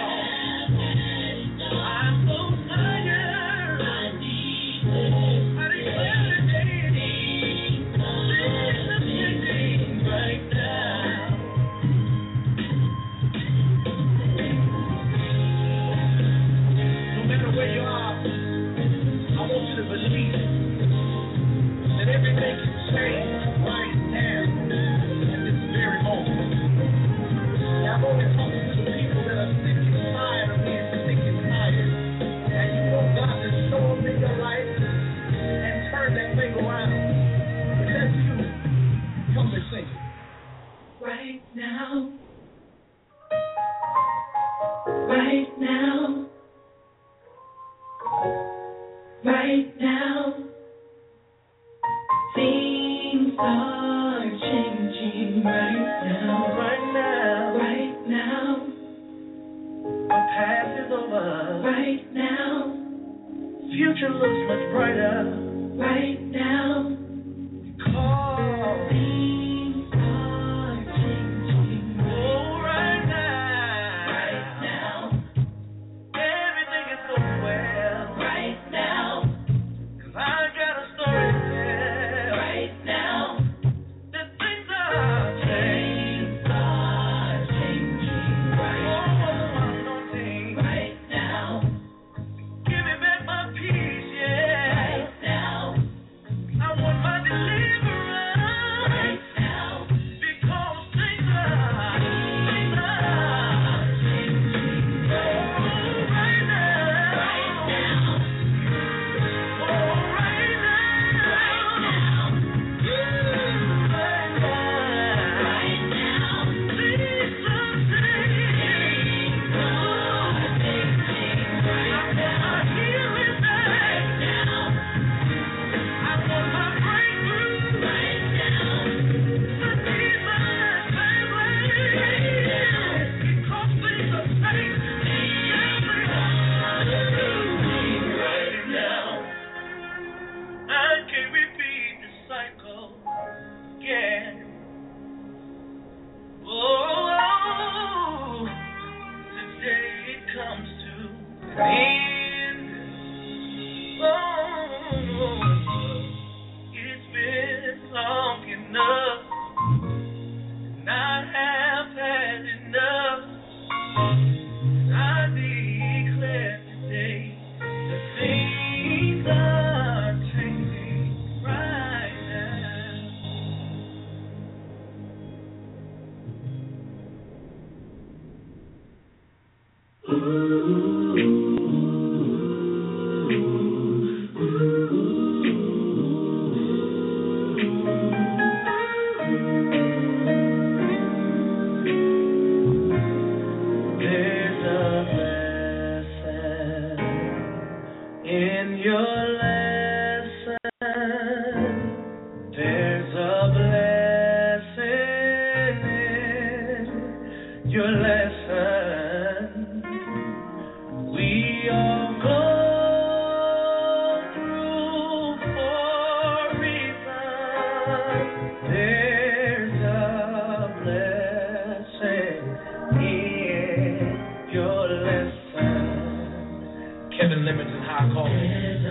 Speaker 4: I'm so tired. I declare today, things are changing right now. No matter where you are, I want you to believe that everything can change right now at this very moment. Now, I'm only talking to the people that are sick and tired of being sick and tired. And you want God to show up in your life and turn that thing around. If that's you, come and sing it. Right now. Right now. Right now. Things are changing right now. Right now. Right now. Our past is over. Right now. Future looks much brighter. Right now. Because things are changing. Oh, right now. Right now. Everything is going well. Right now. 'Cause I got a story to tell. Right now. That things are changing. Things are changing right now. Oh, anointing. Right now. Give me back my peace, yeah. Right now. I want And it's been long enough, and I have had enough. I declare today that things are changing right now. There's a blessing in your lesson. There's a blessing in your lesson. We all go through for a reason. There's a blessing in your lesson. Kevin Lemons and High Calling.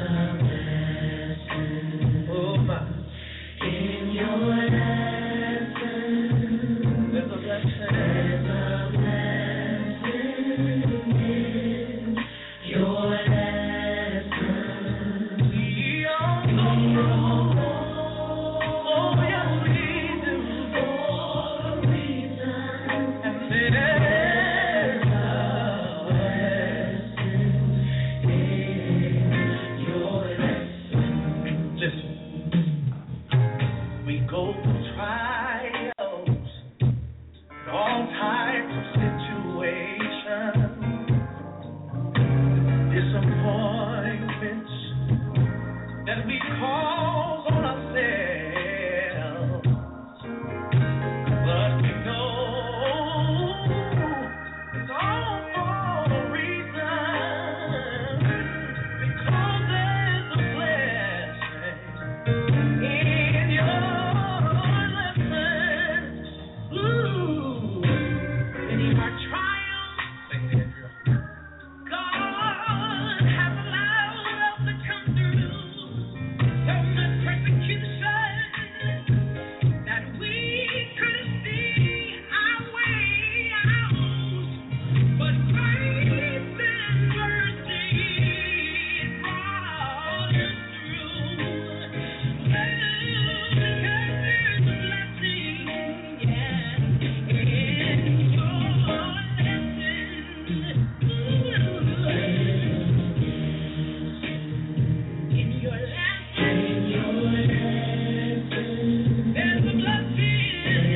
Speaker 4: Oh my. In your lesson. There's a blessing. There's a blessing in your lesson. We all go through. Oh yes we do. For a reason. And there's a blessing in your lesson. Listen, we go through trials, all types of situations, disappointments that we cause on ourselves. But we know it's all for a reason, because there's a blessing in your lesson. Ooh, any of our trials, God has allowed us to come through so much persecution that we couldn't see our way out. But grace and mercy brought us through. Because there's a blessing, yeah, in your lesson. In your lesson, there's a blessing.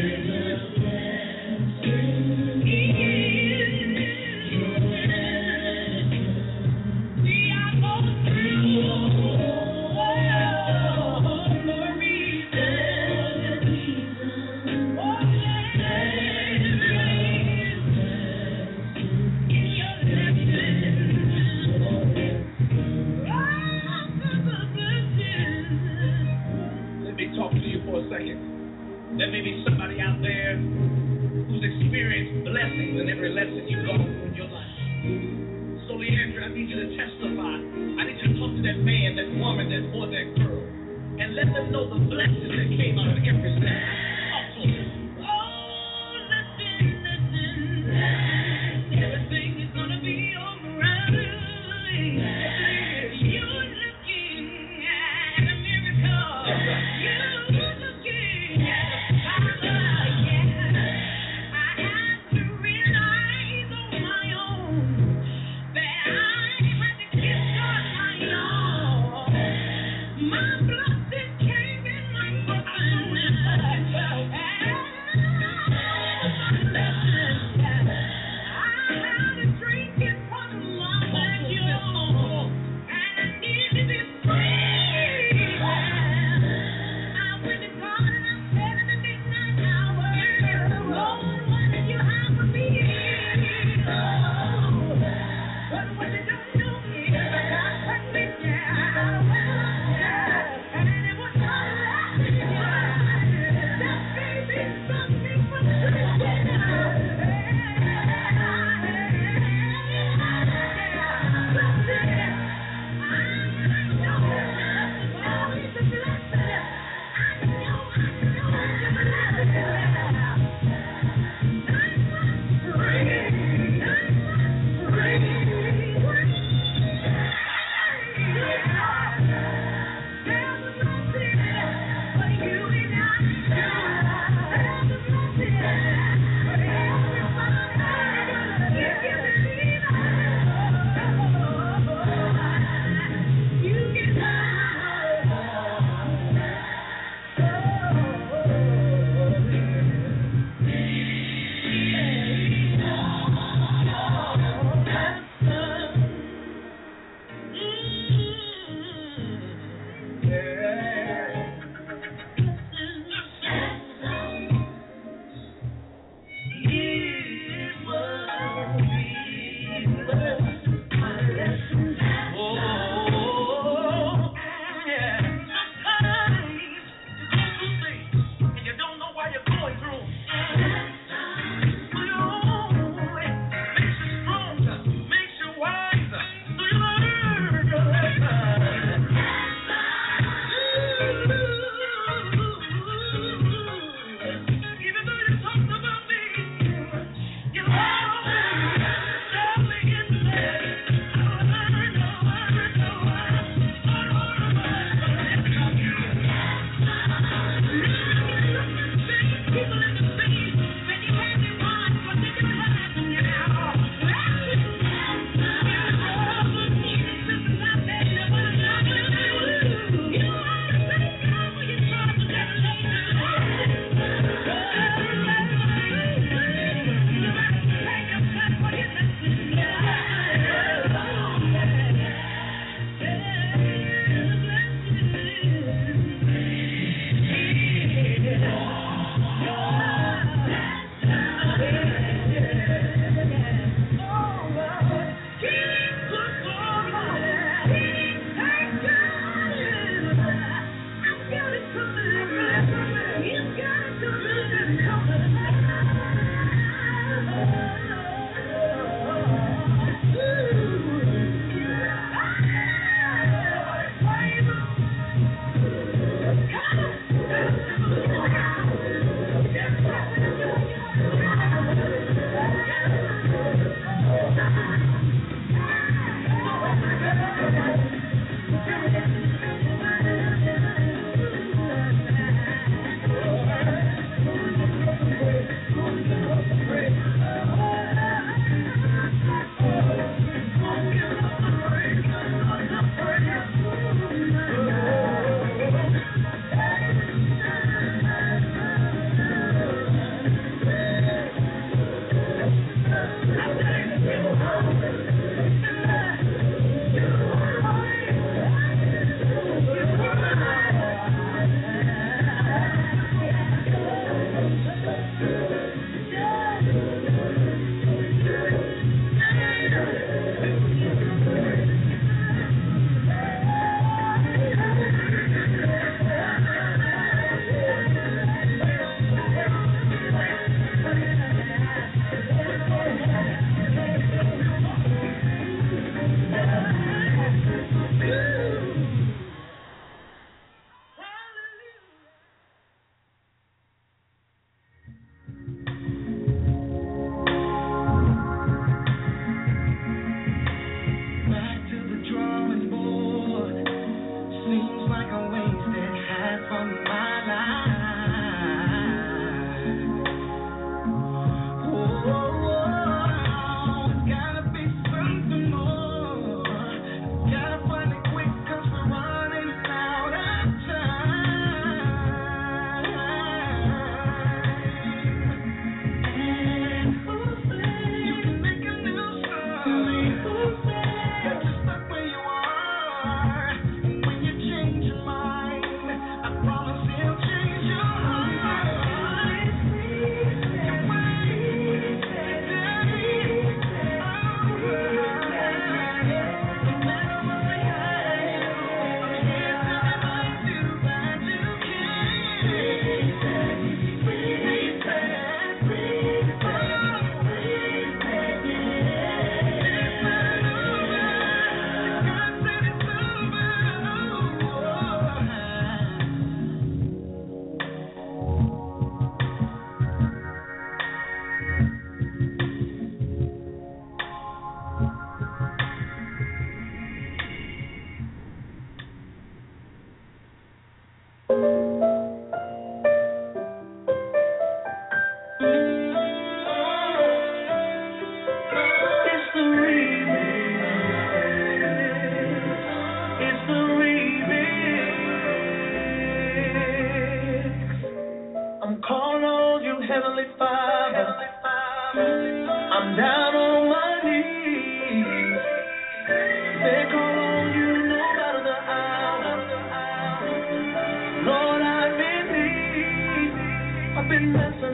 Speaker 4: We are all through for a reason. Oh, in your Let me talk to you for a second. There may be somebody out there who's experienced blessings in every lesson you've gone through in your life. So, Leandra, I need you to testify. I need you to talk to that man, that woman, that boy, that girl, and let them know the blessings that came out of every lesson. Talk to them. Oh, listen. Everything is gonna be alright. You're looking at a miracle. You're looking at a power. Yeah. I had to realize on my own that I had to get on my own. My blessing came in my bosom.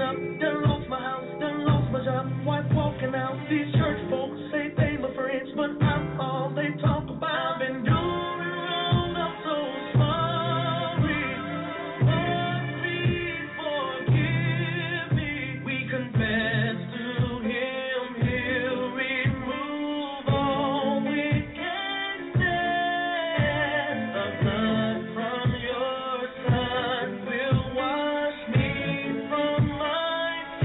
Speaker 4: up, done lost my house, done lost my job. Wife walking out, these church folks say they my friends, but I'm all they talk about. Been doing wrong, I'm so sorry. Lord, please forgive me. We confess to Him, He'll remove all we can stand. The blood from your Son will wash me from my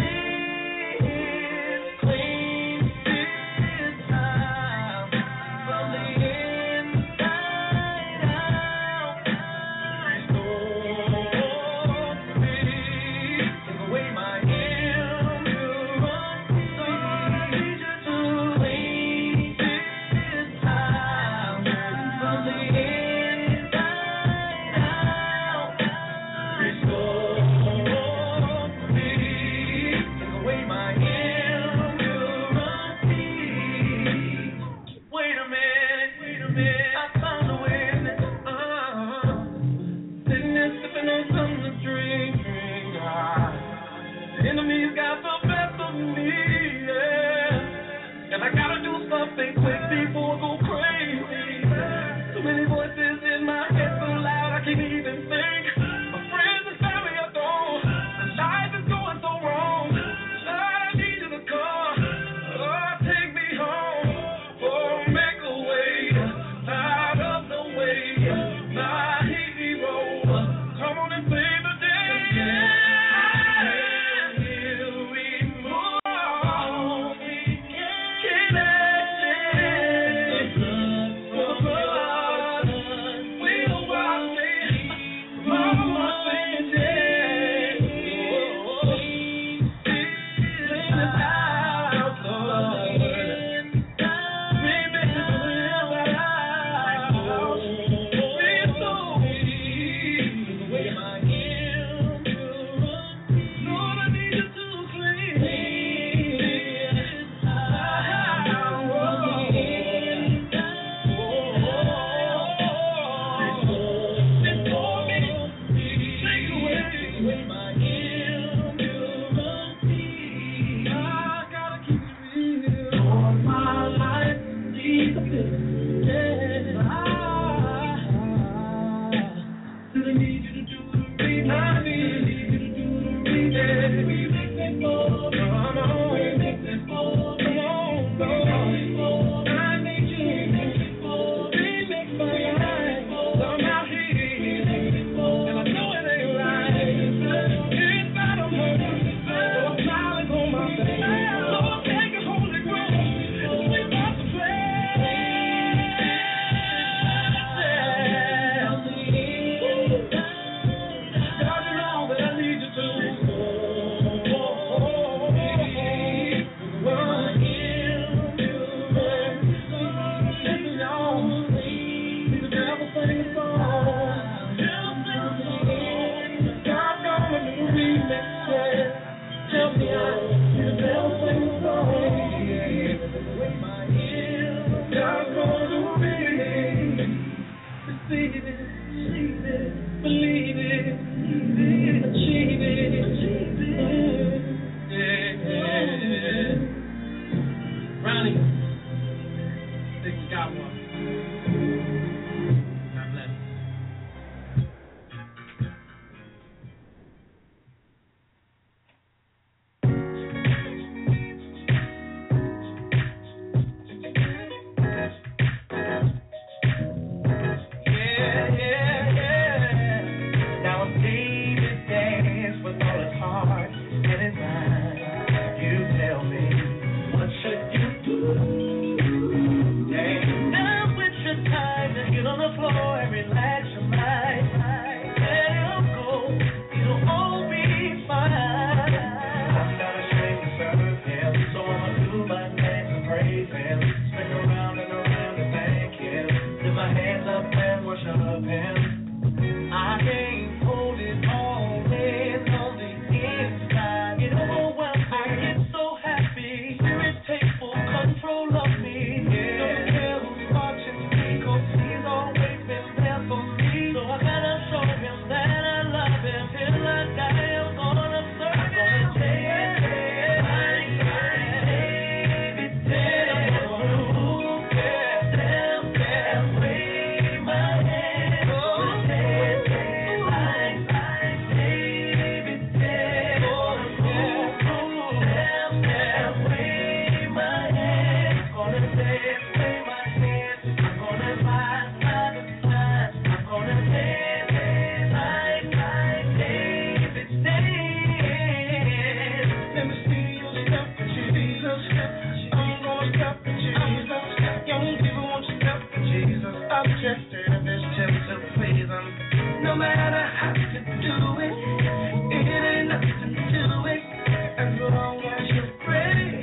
Speaker 4: just service just to please him. No matter how to do it, it ain't nothing to it. As long as you praise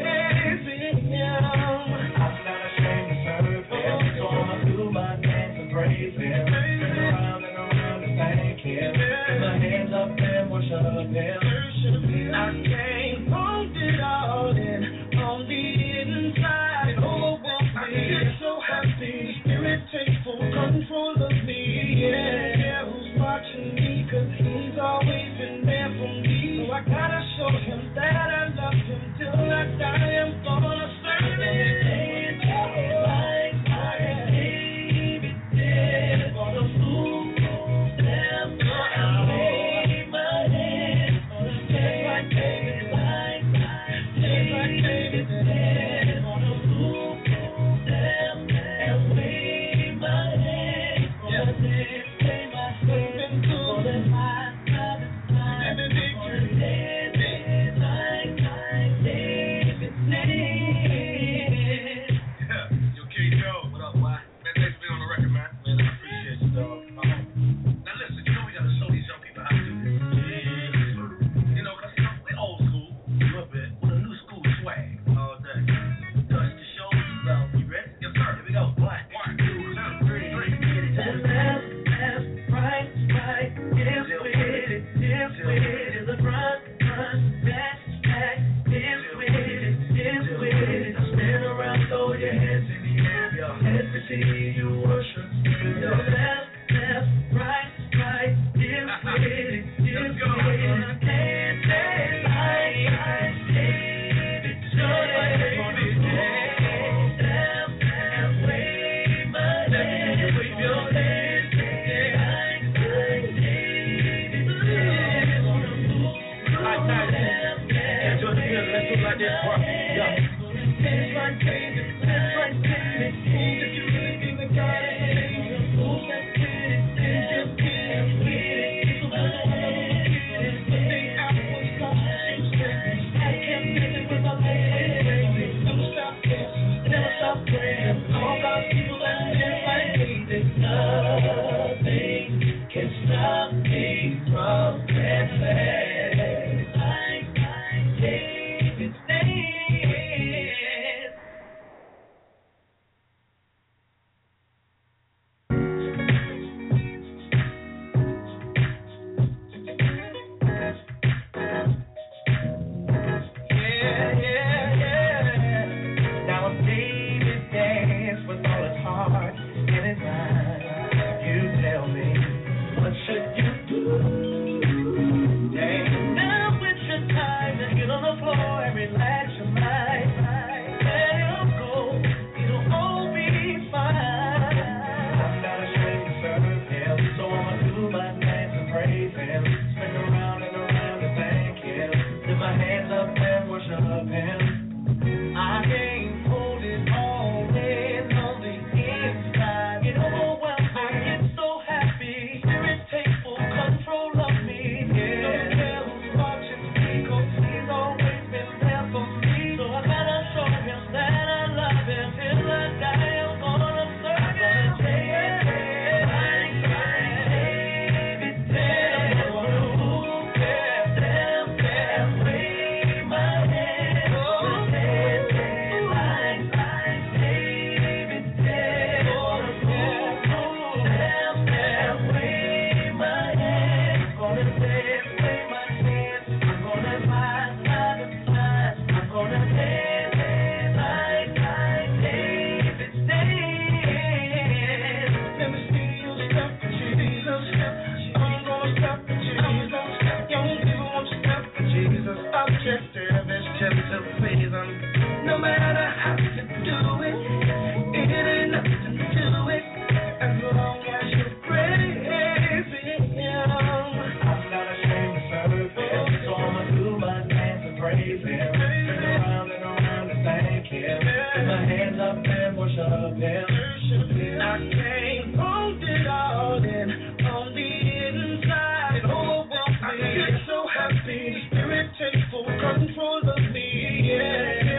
Speaker 4: him. I'm not ashamed to serve him, so I'ma do my dance and praise him. Turn around and around and thank him. Put my hands up and worship him. I can't hold it all in on the inside. Oh, I get so happy. Spirit take full control of me. Yeah, who's watching me? 'Cause he's always been there for me. So I gotta show him that I love him till I die. I'm gonna serve him.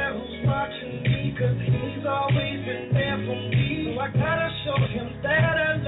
Speaker 4: I gotta show him that I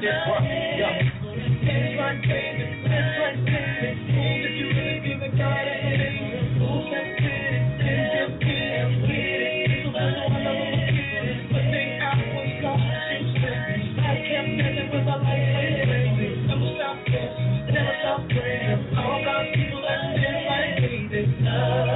Speaker 5: this, bro. Yo.
Speaker 4: It's like baby, it's like baby. If you really give a God a headache, who's that city? It's just kidding, kidding. So I know I love them kidding. But they out was lost, she was sleeping. I kept messing with my life, baby. Never stop this, never stop praying. All God's people that live like me, they love.